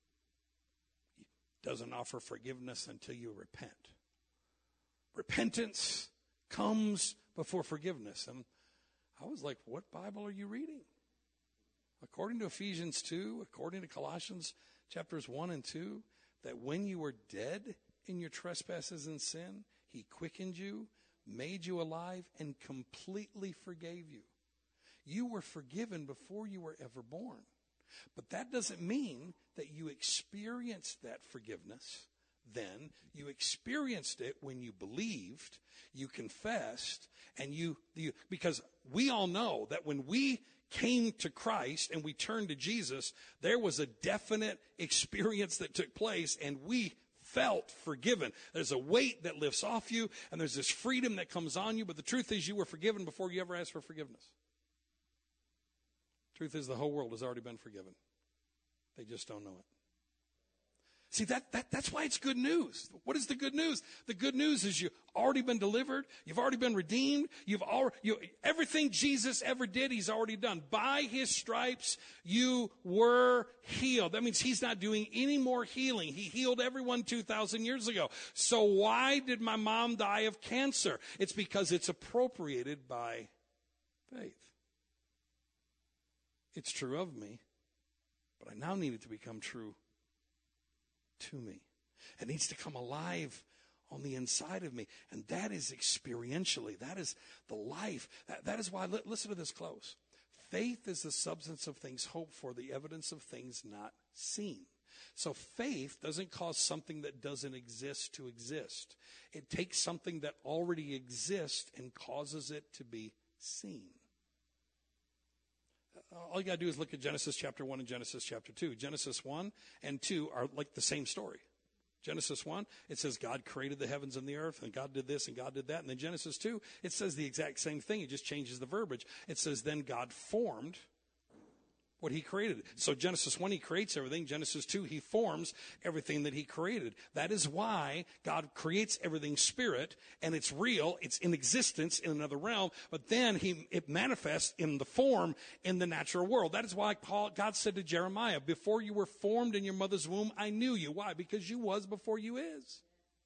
doesn't offer forgiveness until you repent. Repentance comes before forgiveness. And I was like, what Bible are you reading? According to Ephesians two, according to Colossians chapters one and two, that when you were dead in your trespasses and sin, he quickened you, made you alive, and completely forgave you. You were forgiven before you were ever born. But that doesn't mean that you experienced that forgiveness then. You experienced it when you believed, you confessed, and you, you, because we all know that when we came to Christ and we turned to Jesus, there was a definite experience that took place, and we felt forgiven. There's a weight that lifts off you, and there's this freedom that comes on you, but the truth is you were forgiven before you ever asked for forgiveness. Truth is the whole world has already been forgiven. They just don't know it. See, that, that that's why it's good news. What is the good news? The good news is you've already been delivered. You've already been redeemed. You've already, you, everything Jesus ever did, he's already done. By his stripes, you were healed. That means he's not doing any more healing. He healed everyone two thousand years ago. So why did my mom die of cancer? It's because it's appropriated by faith. It's true of me, but I now need it to become true to me. It needs to come alive on the inside of me. And that is experientially. That is the life. That, that is why, li- listen to this close. Faith is the substance of things hoped for, the evidence of things not seen. So faith doesn't cause something that doesn't exist to exist. It takes something that already exists and causes it to be seen. All you got to do is look at Genesis chapter one and Genesis chapter two. Genesis one and two are like the same story. Genesis one, it says God created the heavens and the earth, and God did this and God did that. And then Genesis two, it says the exact same thing. It just changes the verbiage. It says then God formed what he created. So Genesis one, he creates everything. Genesis two, he forms everything that he created. That is why God creates everything spirit, and it's real. It's in existence in another realm, but then he it manifests in the form in the natural world. That is why Paul, God said to Jeremiah, before you were formed in your mother's womb, I knew you. Why? Because you was before you is.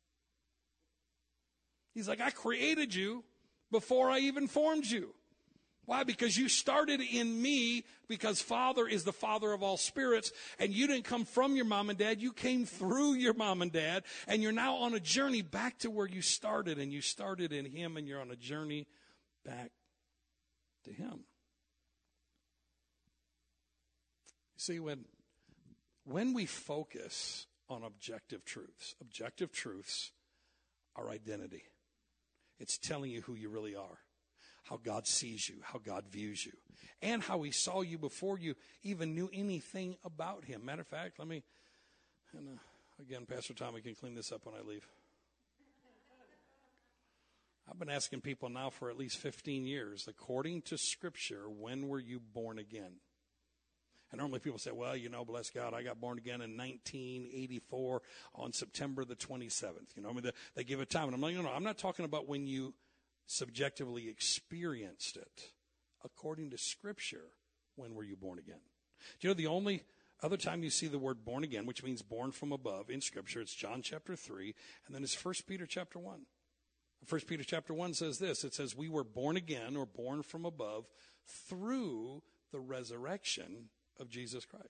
He's like, I created you before I even formed you. Why? Because you started in me, because Father is the Father of all spirits, and you didn't come from your mom and dad. You came through your mom and dad, and you're now on a journey back to where you started, and you started in him, and you're on a journey back to him. See, when, when we focus on objective truths, objective truths are identity. It's telling you who you really are, how God sees you, how God views you, and how he saw you before you even knew anything about him. Matter of fact, let me, and uh, again, Pastor Tommy can clean this up when I leave. I've been asking people now for at least fifteen years, according to Scripture, when were you born again? And normally people say, well, you know, bless God, I got born again in nineteen eighty-four on September the twenty-seventh. You know, I mean, they, they give a time. And I'm like, no, no, I'm not talking about when you subjectively experienced it. According to Scripture, when were you born again? Do you know the only other time you see the word born again, which means born from above in Scripture, it's John chapter three, and then it's First Peter chapter one. First Peter chapter one says this. It says, we were born again or born from above through the resurrection of Jesus Christ.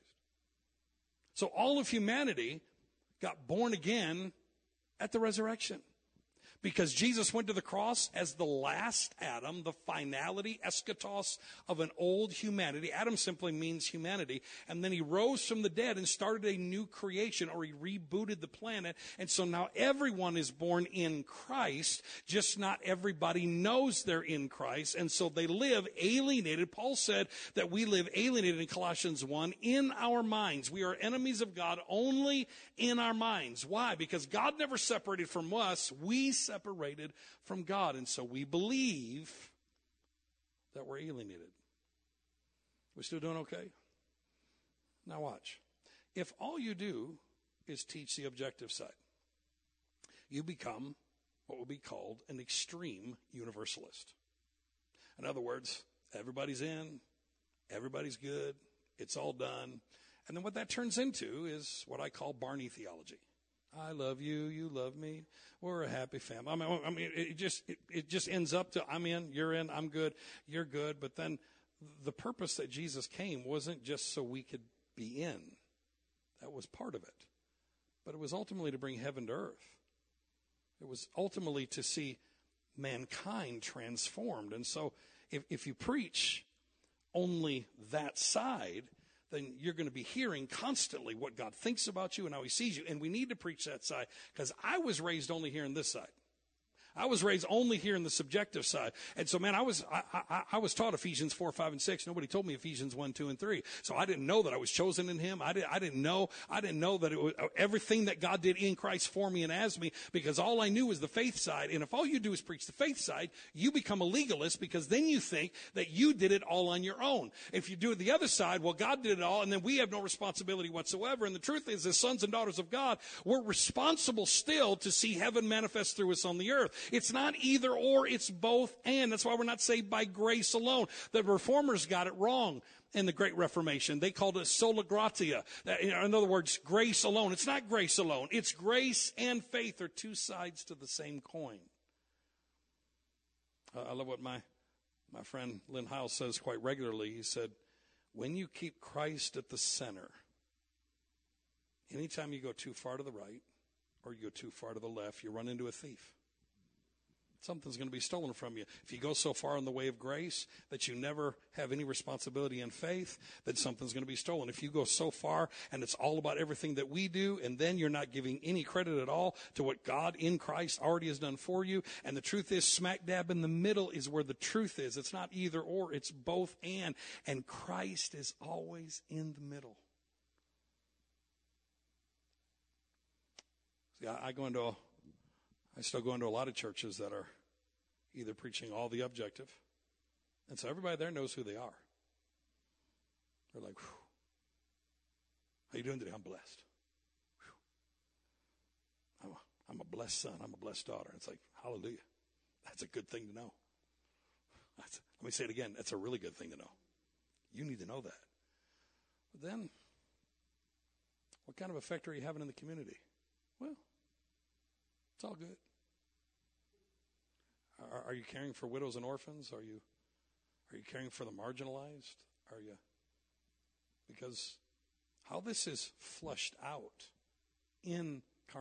So all of humanity got born again at the resurrection. Because Jesus went to the cross as the last Adam, the finality, eschatos of an old humanity. Adam simply means humanity. And then he rose from the dead and started a new creation, or he rebooted the planet. And so now everyone is born in Christ, just not everybody knows they're in Christ. And so they live alienated. Paul said that we live alienated in Colossians one in our minds. We are enemies of God only in our minds. Why? Because God never separated from us. We separated. separated from God. And so we believe that we're alienated. We still doing okay? Now watch. If all you do is teach the objective side, you become what would be called an extreme universalist. In other words, everybody's in, everybody's good, it's all done. And then what that turns into is what I call Barney theology. I love you, you love me, we're a happy family. I mean, I mean it just it, it just ends up to I'm in, you're in, I'm good, you're good. But then the purpose that Jesus came wasn't just so we could be in. That was part of it. But it was ultimately to bring heaven to earth. It was ultimately to see mankind transformed. And so if, if you preach only that side, then you're going to be hearing constantly what God thinks about you and how he sees you. And we need to preach that side, because I was raised only hearing this side. I was raised only here in the subjective side. And so, man, I was I, I, I was taught Ephesians four, five, and six. Nobody told me Ephesians one, two, and three. So I didn't know that I was chosen in him. I, did, I didn't know I didn't know that it was everything that God did in Christ for me and as me, because all I knew was the faith side. And if all you do is preach the faith side, you become a legalist, because then you think that you did it all on your own. If you do it the other side, well, God did it all, and then we have no responsibility whatsoever. And the truth is, as sons and daughters of God, we're responsible still to see heaven manifest through us on the earth. It's not either or, it's both and. That's why we're not saved by grace alone. The reformers got it wrong in the Great Reformation. They called it sola gratia. In other words, grace alone. It's not grace alone. It's grace and faith are two sides to the same coin. Uh, I love what my, my friend Lynn Hiles says quite regularly. He said, when you keep Christ at the center, anytime you go too far to the right or you go too far to the left, you run into a thief. Something's going to be stolen from you. If you go so far in the way of grace that you never have any responsibility in faith, then something's going to be stolen. If you go so far and it's all about everything that we do, and then you're not giving any credit at all to what God in Christ already has done for you, and the truth is, smack dab in the middle is where the truth is. It's not either or, it's both and. And Christ is always in the middle. See, I, I go into a I still go into a lot of churches that are either preaching all the objective, and so everybody there knows who they are. They're like, whew, how you doing today? I'm blessed. I'm a, I'm a blessed son. I'm a blessed daughter. It's like, hallelujah. That's a good thing to know. That's, let me say it again. That's a really good thing to know. You need to know that. But then, what kind of effect are you having in the community? Well, it's all good. Are, are you caring for widows and orphans? Are you, are you caring for the marginalized? Are you? Because how this is flushed out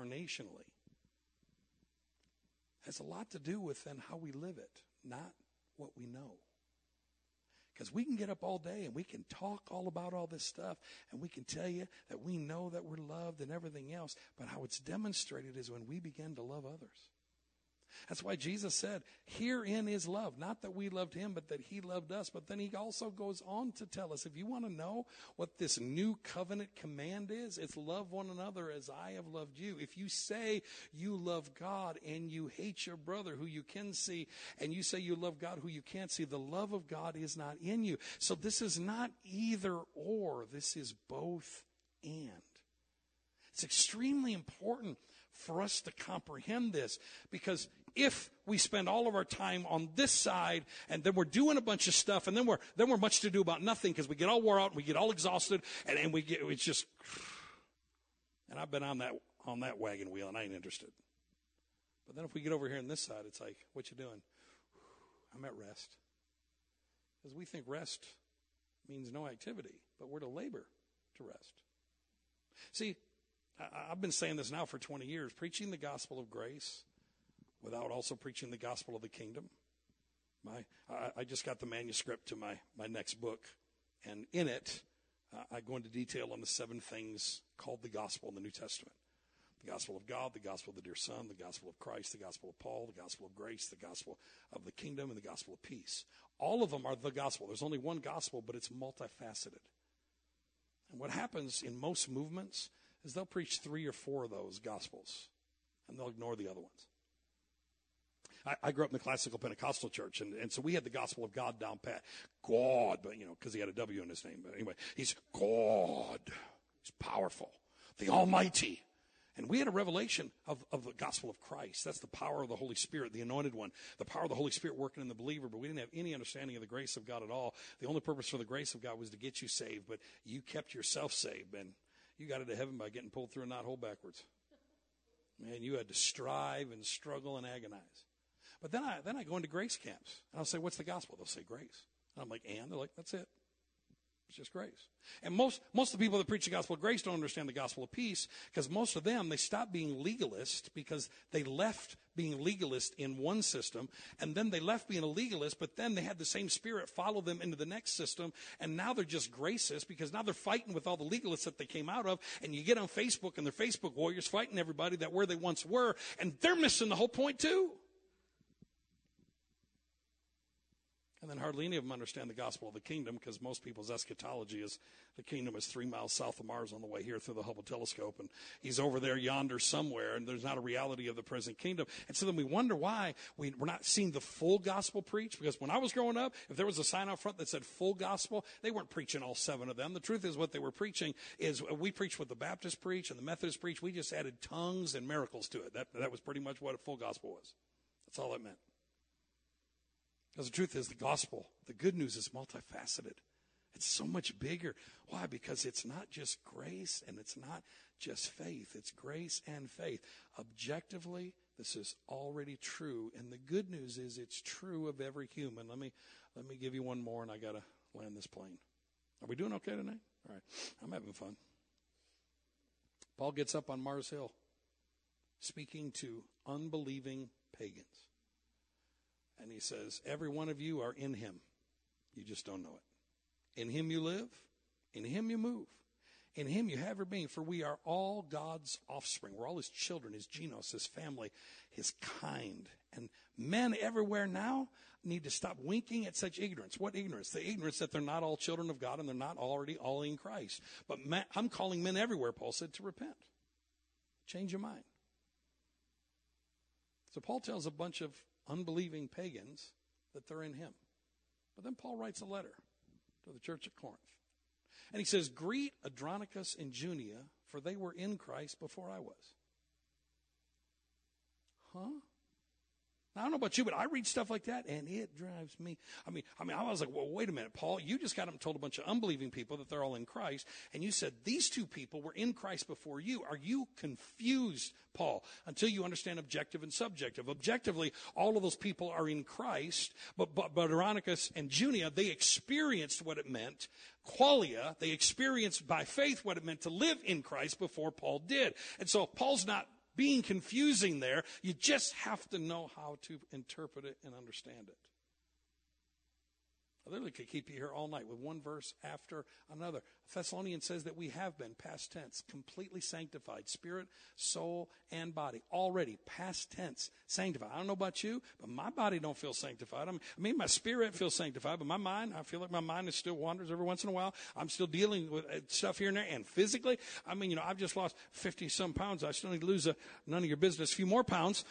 incarnationally has a lot to do with then how we live it, not what we know. Because we can get up all day and we can talk all about all this stuff, and we can tell you that we know that we're loved and everything else, but how it's demonstrated is when we begin to love others. That's why Jesus said, herein is love. Not that we loved him, but that he loved us. But then he also goes on to tell us, if you want to know what this new covenant command is, it's love one another as I have loved you. If you say you love God and you hate your brother who you can see, and you say you love God who you can't see, the love of God is not in you. So this is not either or. This is both and. It's extremely important for us to comprehend this, because if we spend all of our time on this side and then we're doing a bunch of stuff and then we're then we're much to do about nothing because we get all wore out and we get all exhausted and, and we get it's just and I've been on that on that wagon wheel and I ain't interested. But then if we get over here on this side, it's like, what you doing? I'm at rest. Because we think rest means no activity, but we're to labor to rest. See, I, I've been saying this now for twenty years, preaching the gospel of grace without also preaching the gospel of the kingdom. My, I, I just got the manuscript to my, my next book, and in it, uh, I go into detail on the seven things called the gospel in the New Testament. The gospel of God, the gospel of the dear Son, the gospel of Christ, the gospel of Paul, the gospel of grace, the gospel of the kingdom, and the gospel of peace. All of them are the gospel. There's only one gospel, but it's multifaceted. And what happens in most movements is they'll preach three or four of those gospels, and they'll ignore the other ones. I, I grew up in the classical Pentecostal church, and, and so we had the gospel of God down pat. God, but you know, because he had a W in his name. But anyway, he's God. He's powerful, the Almighty. And we had a revelation of, of the gospel of Christ. That's the power of the Holy Spirit, the anointed one, the power of the Holy Spirit working in the believer. But we didn't have any understanding of the grace of God at all. The only purpose for the grace of God was to get you saved, but you kept yourself saved, and you got into heaven by getting pulled through a knothole backwards. Man, you had to strive and struggle and agonize. But then I then I go into grace camps, and I'll say, what's the gospel? They'll say grace. And I'm like, and? They're like, that's it. It's just grace. And most most of the people that preach the gospel of grace don't understand the gospel of peace, because most of them, they stopped being legalist because they left being legalist in one system, and then they left being a legalist, but then they had the same spirit follow them into the next system, and now they're just gracists because now they're fighting with all the legalists that they came out of, and you get on Facebook and they're Facebook warriors fighting everybody that where they once were, and they're missing the whole point too. And then hardly any of them understand the gospel of the kingdom, because most people's eschatology is the kingdom is three miles south of Mars on the way here through the Hubble telescope, and he's over there yonder somewhere, and there's not a reality of the present kingdom. And so then we wonder why we, we're not seeing the full gospel preached, because when I was growing up, if there was a sign out front that said full gospel, they weren't preaching all seven of them. The truth is what they were preaching is we preached what the Baptists preach and the Methodists preach. We just added tongues and miracles to it. That, that was pretty much what a full gospel was. That's all it meant. Because the truth is, the gospel, the good news is multifaceted. It's so much bigger. Why? Because it's not just grace and it's not just faith. It's grace and faith. Objectively, this is already true. And the good news is it's true of every human. Let me let me give you one more, and I got to land this plane. Are we doing okay tonight? All right. I'm having fun. Paul gets up on Mars Hill speaking to unbelieving pagans. And he says, every one of you are in him. You just don't know it. In him you live. In him you move. In him you have your being. For we are all God's offspring. We're all his children, his genos, his family, his kind. And men everywhere now need to stop winking at such ignorance. What ignorance? The ignorance that they're not all children of God and they're not already all in Christ. But men, I'm calling men everywhere, Paul said, to repent. Change your mind. So Paul tells a bunch of unbelieving pagans that they're in him. But then Paul writes a letter to the church at Corinth. And he says, greet Andronicus and Junia, for they were in Christ before I was. Huh? Now, I don't know about you, but I read stuff like that, and it drives me. I mean, I mean, I was like, well, wait a minute, Paul. You just got up and told a bunch of unbelieving people that they're all in Christ, and you said these two people were in Christ before you. Are you confused, Paul, until you understand objective and subjective? Objectively, all of those people are in Christ, but, but, but Andronicus and Junia, they experienced what it meant. Qualia, they experienced by faith what it meant to live in Christ before Paul did. And so Paul's not being confusing there. You just have to know how to interpret it and understand it. I literally could keep you here all night with one verse after another. Thessalonians says that we have been, past tense, completely sanctified, spirit, soul, and body. Already, past tense, sanctified. I don't know about you, but my body don't feel sanctified. I mean, I mean, my spirit feels sanctified, but my mind, I feel like my mind is still wanders every once in a while. I'm still dealing with stuff here and there. And physically, I mean, you know, I've just lost fifty-some pounds. I still need to lose a, none of your business, a few more pounds.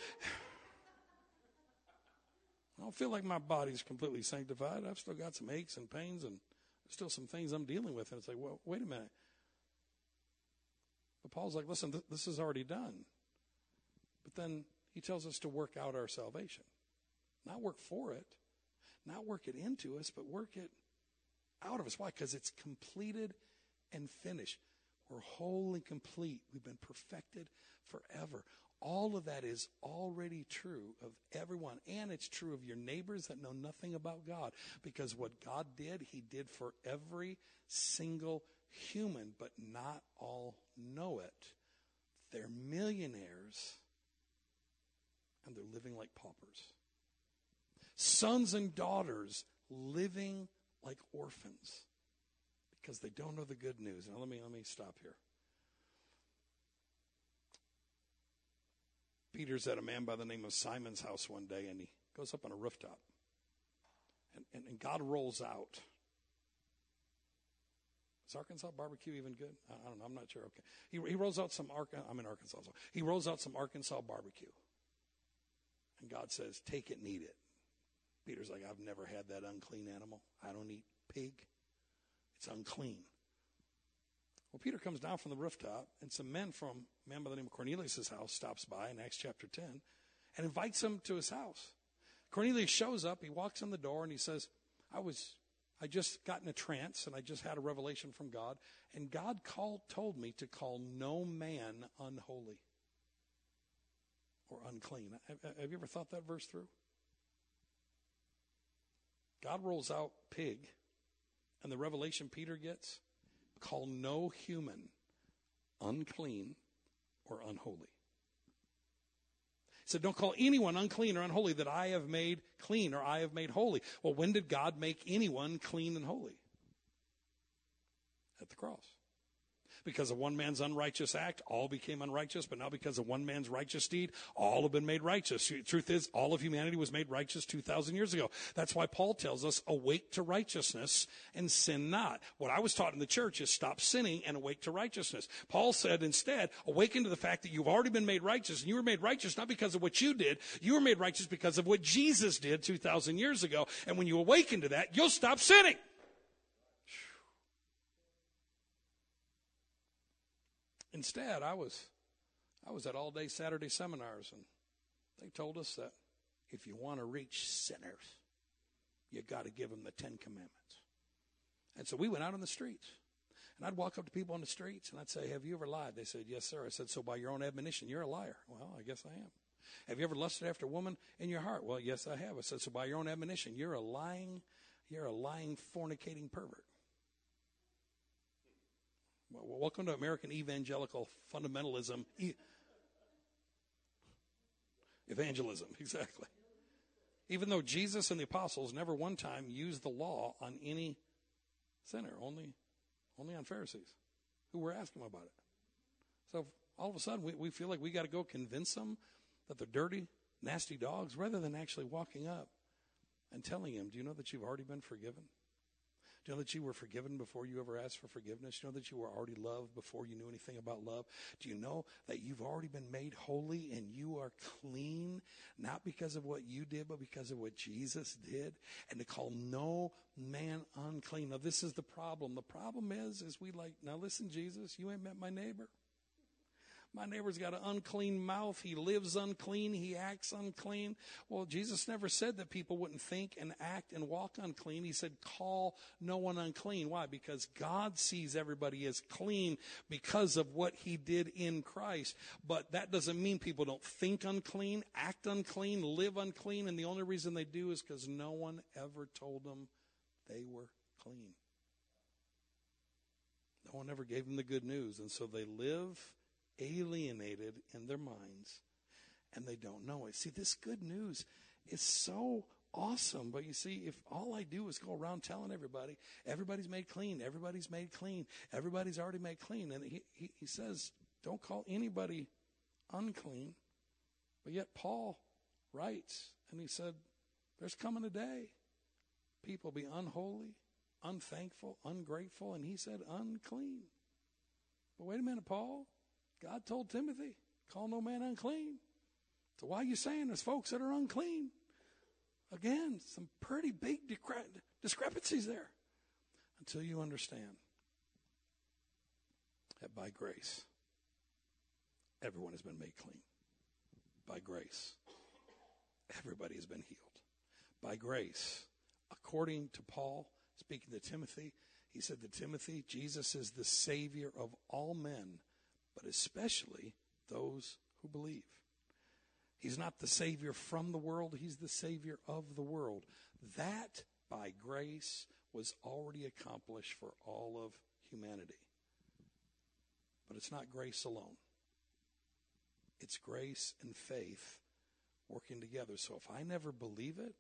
I don't feel like my body's completely sanctified. I've still got some aches and pains and still some things I'm dealing with. And it's like, well, wait a minute. But Paul's like, listen, th- this is already done. But then he tells us to work out our salvation. Not work for it. Not work it into us, but work it out of us. Why? Because it's completed and finished. We're wholly complete. We've been perfected forever. All of that is already true of everyone. And it's true of your neighbors that know nothing about God. Because what God did, he did for every single human. But not all know it. They're millionaires. And they're living like paupers. Sons and daughters living like orphans. Because they don't know the good news. Now let me, let me stop here. Peter's at a man by the name of Simon's house one day, and he goes up on a rooftop. And, and, and God rolls out. Is Arkansas barbecue even good? I, I don't know. I'm not sure. Okay. He, he rolls out some, Ar- I'm in Arkansas. So he rolls out some Arkansas barbecue. And God says, take it and eat it. Peter's like, I've never had that unclean animal. I don't eat pig. It's unclean. Well, Peter comes down from the rooftop, and some men from a man by the name of Cornelius' house stops by in Acts chapter ten and invites him to his house. Cornelius shows up. He walks in the door, and he says, I was, I just got in a trance, and I just had a revelation from God, and God called, told me to call no man unholy or unclean. Have, have you ever thought that verse through? God rolls out pig, and the revelation Peter gets, call no human unclean or unholy. He said, don't call anyone unclean or unholy that I have made clean or I have made holy. Well, when did God make anyone clean and holy? At the cross. Because of one man's unrighteous act, all became unrighteous. But now because of one man's righteous deed, all have been made righteous. The truth is, all of humanity was made righteous two thousand years ago. That's why Paul tells us, awake to righteousness and sin not. What I was taught in the church is stop sinning and awake to righteousness. Paul said instead, awaken to the fact that you've already been made righteous. And you were made righteous not because of what you did. You were made righteous because of what Jesus did two thousand years ago. And when you awaken to that, you'll stop sinning. Instead, I was I was at all-day Saturday seminars, and they told us that if you want to reach sinners, you got to give them the Ten Commandments. And so we went out on the streets, and I'd walk up to people on the streets, and I'd say, have you ever lied? They said, yes, sir. I said, so by your own admonition, you're a liar. Well, I guess I am. Have you ever lusted after a woman in your heart? Well, yes, I have. I said, so by your own admonition, you're a lying, you're a lying, fornicating pervert. Well, welcome to American evangelical fundamentalism. E- evangelism, exactly. Even though Jesus and the apostles never one time used the law on any sinner, only, only on Pharisees who were asking them about it. So all of a sudden we, we feel like we got to go convince them that they're dirty, nasty dogs, rather than actually walking up and telling them, do you know that you've already been forgiven? Do you know that you were forgiven before you ever asked for forgiveness? Do you know that you were already loved before you knew anything about love? Do you know that you've already been made holy and you are clean, not because of what you did, but because of what Jesus did? And to call no man unclean. Now, this is the problem. The problem is, is we like, now listen, Jesus, you ain't met my neighbor. My neighbor's got an unclean mouth. He lives unclean. He acts unclean. Well, Jesus never said that people wouldn't think and act and walk unclean. He said, call no one unclean. Why? Because God sees everybody as clean because of what he did in Christ. But that doesn't mean people don't think unclean, act unclean, live unclean. And the only reason they do is because no one ever told them they were clean. No one ever gave them the good news. And so they live alienated in their minds, and they don't know it. See, this good news is so awesome. But you see, if all I do is go around telling everybody, everybody's made clean, everybody's made clean, everybody's already made clean. And he, he, he says, don't call anybody unclean. But yet Paul writes, and he said, there's coming a day. People be unholy, unthankful, ungrateful, and he said unclean. But wait a minute, Paul. God told Timothy, call no man unclean. So why are you saying there's folks that are unclean? Again, some pretty big discre- discrepancies there. Until you understand that by grace, everyone has been made clean. By grace, everybody has been healed. By grace, according to Paul, speaking to Timothy, he said to Timothy, Jesus is the Savior of all men, but especially those who believe. He's not the Savior from the world, he's the Savior of the world. That, by grace, was already accomplished for all of humanity. But it's not grace alone. It's grace and faith working together. So if I never believe it,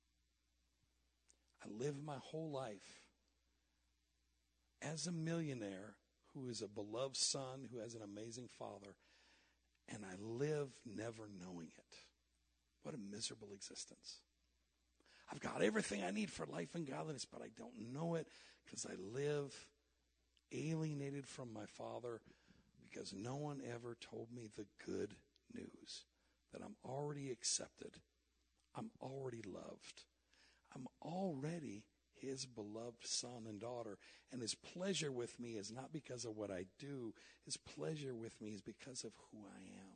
I live my whole life as a millionaire who is a beloved son, who has an amazing father, and I live never knowing it. What a miserable existence. I've got everything I need for life and godliness, but I don't know it because I live alienated from my father because no one ever told me the good news that I'm already accepted. I'm already loved. I'm already his beloved son and daughter. And his pleasure with me is not because of what I do. His pleasure with me is because of who I am.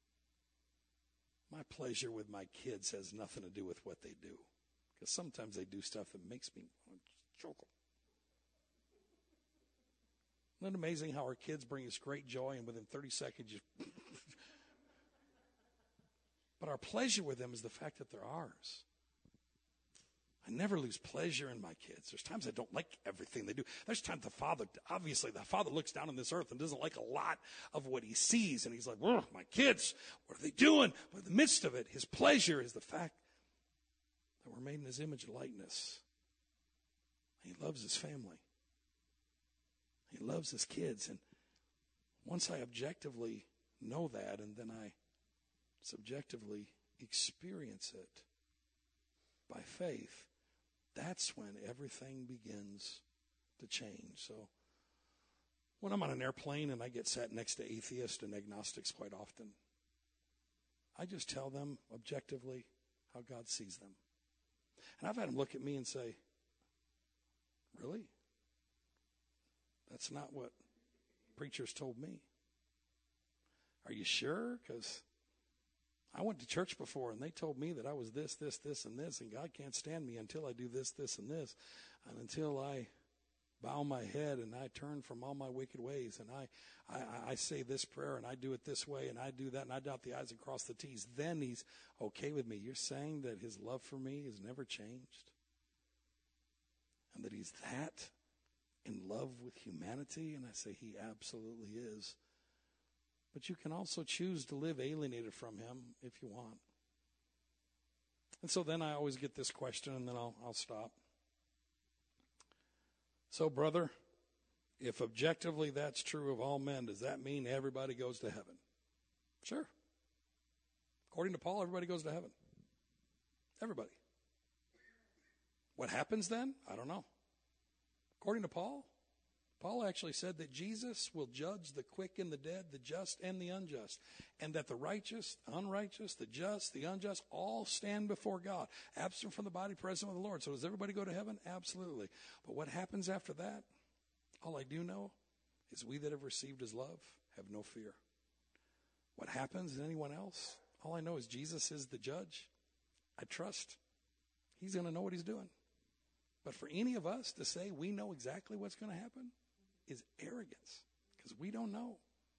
My pleasure with my kids has nothing to do with what they do. Because sometimes they do stuff that makes me choke them. Isn't it amazing how our kids bring us great joy and within thirty seconds you... But our pleasure with them is the fact that they're ours. I never lose pleasure in my kids. There's times I don't like everything they do. There's times the father, obviously the father looks down on this earth and doesn't like a lot of what he sees. And he's like, well, my kids, what are they doing? But in the midst of it, his pleasure is the fact that we're made in his image and likeness. He loves his family. He loves his kids. And once I objectively know that and then I subjectively experience it by faith, that's when everything begins to change. So when I'm on an airplane and I get sat next to atheists and agnostics quite often, I just tell them objectively how God sees them. And I've had them look at me and say, really? That's not what preachers told me. Are you sure? Because I went to church before, and they told me that I was this, this, this, and this, and God can't stand me until I do this, this, and this, and until I bow my head and I turn from all my wicked ways, and I, I, I say this prayer, and I do it this way, and I do that, and I dot the I's and cross the T's. Then he's okay with me. You're saying that his love for me has never changed, and that he's that in love with humanity? And I say he absolutely is. But you can also choose to live alienated from him if you want. And so then I always get this question, and then I'll, I'll stop. So, brother, if objectively that's true of all men, does that mean everybody goes to heaven? Sure. According to Paul, everybody goes to heaven. Everybody. What happens then? I don't know. According to Paul, Paul actually said that Jesus will judge the quick and the dead, the just and the unjust, and that the righteous, unrighteous, the just, the unjust, all stand before God, absent from the body, present with the Lord. So does everybody go to heaven? Absolutely. But what happens after that? All I do know is we that have received his love have no fear. What happens to anyone else? All I know is Jesus is the judge. I trust he's going to know what he's doing. But for any of us to say we know exactly what's going to happen is arrogance, because we don't know.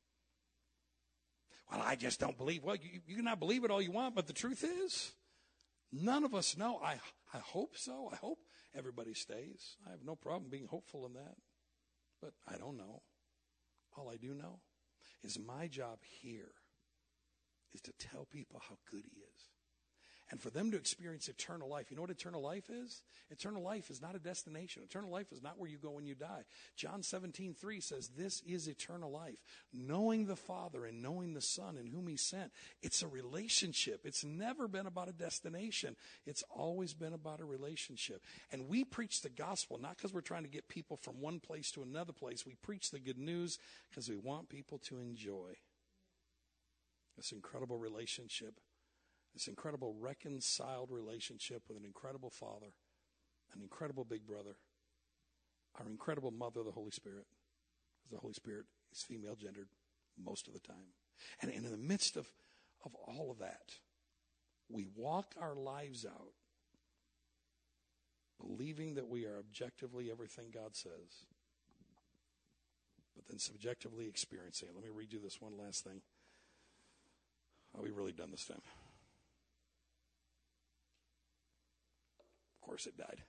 Well, I just don't believe. Well, you, you can not believe it all you want, but the truth is, none of us know. I, I hope so. I hope everybody stays. I have no problem being hopeful in that, but I don't know. All I do know is my job here is to tell people how good he is. And for them to experience eternal life, you know what eternal life is? Eternal life is not a destination. Eternal life is not where you go when you die. John seventeen three says, this is eternal life, knowing the Father and knowing the Son in whom he sent. It's a relationship. It's never been about a destination. It's always been about a relationship. And we preach the gospel, not because we're trying to get people from one place to another place. We preach the good news because we want people to enjoy this incredible relationship, this incredible reconciled relationship with an incredible Father, an incredible big brother, our incredible mother, the Holy Spirit. Because the Holy Spirit is female gendered most of the time. And, and in the midst of, of all of that, we walk our lives out believing that we are objectively everything God says, but then subjectively experiencing it. Let me read you this one last thing. Are we really done this time? Of course it died.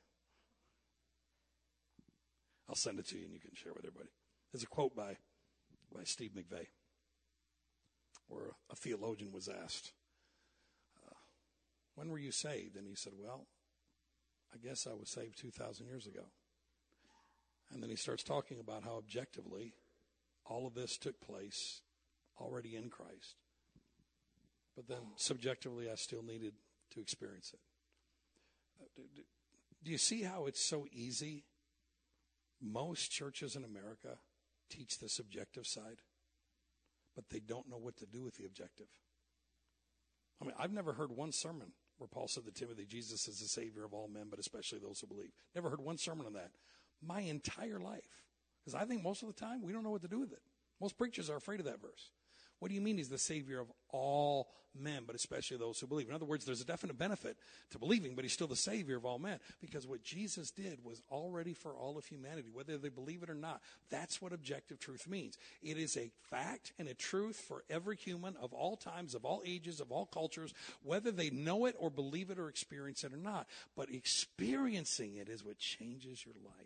I'll send it to you and you can share with everybody. There's a quote by, by Steve McVeigh where a theologian was asked, uh, when were you saved? And he said, well, I guess I was saved two thousand years ago. And then he starts talking about how objectively all of this took place already in Christ. But then subjectively I still needed to experience it. Do, do, do you see how it's so easy? Most churches in America teach the subjective side, but they don't know what to do with the objective. I mean, I've never heard one sermon where Paul said to Timothy, Jesus is the Savior of all men, but especially those who believe. Never heard one sermon on that. My entire life. Because I think most of the time we don't know what to do with it. Most preachers are afraid of that verse. What do you mean he's the Savior of all men, but especially those who believe? In other words, there's a definite benefit to believing, but he's still the Savior of all men. Because what Jesus did was already for all of humanity, whether they believe it or not. That's what objective truth means. It is a fact and a truth for every human of all times, of all ages, of all cultures, whether they know it or believe it or experience it or not. But experiencing it is what changes your life.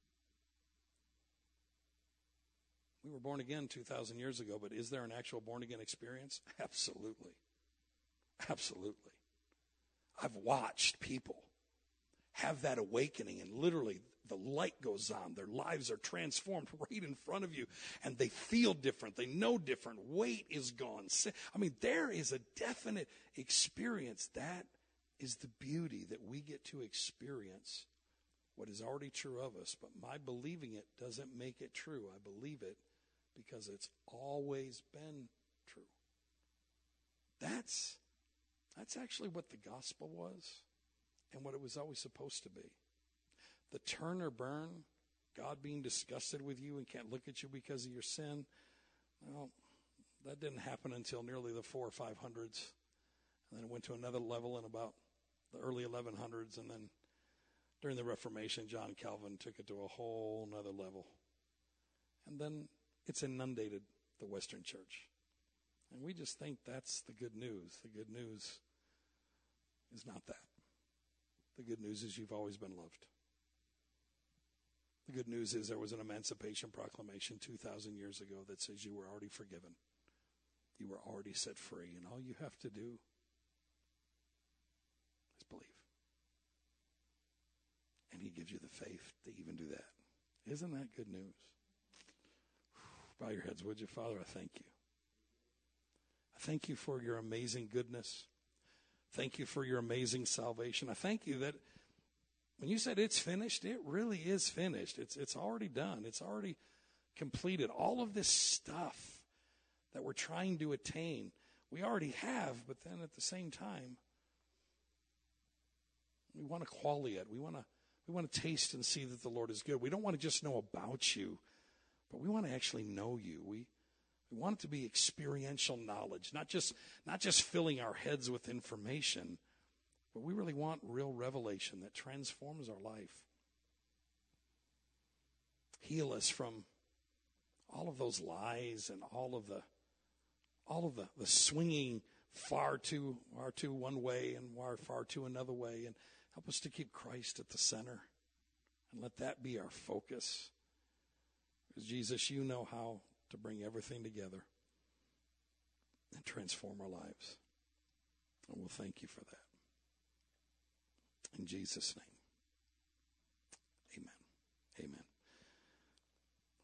We were born again two thousand years ago, but is there an actual born-again experience? Absolutely. Absolutely. I've watched people have that awakening, and literally the light goes on. Their lives are transformed right in front of you, and they feel different. They know different. Weight is gone. I mean, there is a definite experience. That is the beauty, that we get to experience what is already true of us. But my believing it doesn't make it true. I believe it because it's always been true. That's, that's actually what the gospel was and what it was always supposed to be. The turn or burn, God being disgusted with you and can't look at you because of your sin, well, that didn't happen until nearly the four or five hundreds. And then it went to another level in about the early eleven hundreds. And then during the Reformation, John Calvin took it to a whole nother level. And then it's inundated the Western church. And we just think that's the good news. The good news is not that. The good news is you've always been loved. The good news is there was an Emancipation Proclamation two thousand years ago that says you were already forgiven. You were already set free. And all you have to do is believe. And he gives you the faith to even do that. Isn't that good news? Bow your heads, would you? Father, I thank you. I thank you for your amazing goodness. Thank you for your amazing salvation. I thank you that when you said it's finished, it really is finished. It's, it's already done. It's already completed. All of this stuff that we're trying to attain, we already have, but then at the same time, we want to quality it. We want to We want to taste and see that the Lord is good. We don't want to just know about you, but we want to actually know you. We we want it to be experiential knowledge, not just not just filling our heads with information, but we really want real revelation that transforms our life. Heal us from all of those lies and all of the all of the, the swinging far too far too one way and far far too another way, and help us to keep Christ at the center and let that be our focus. Because Jesus, you know how to bring everything together and transform our lives. And we'll thank you for that. In Jesus' name.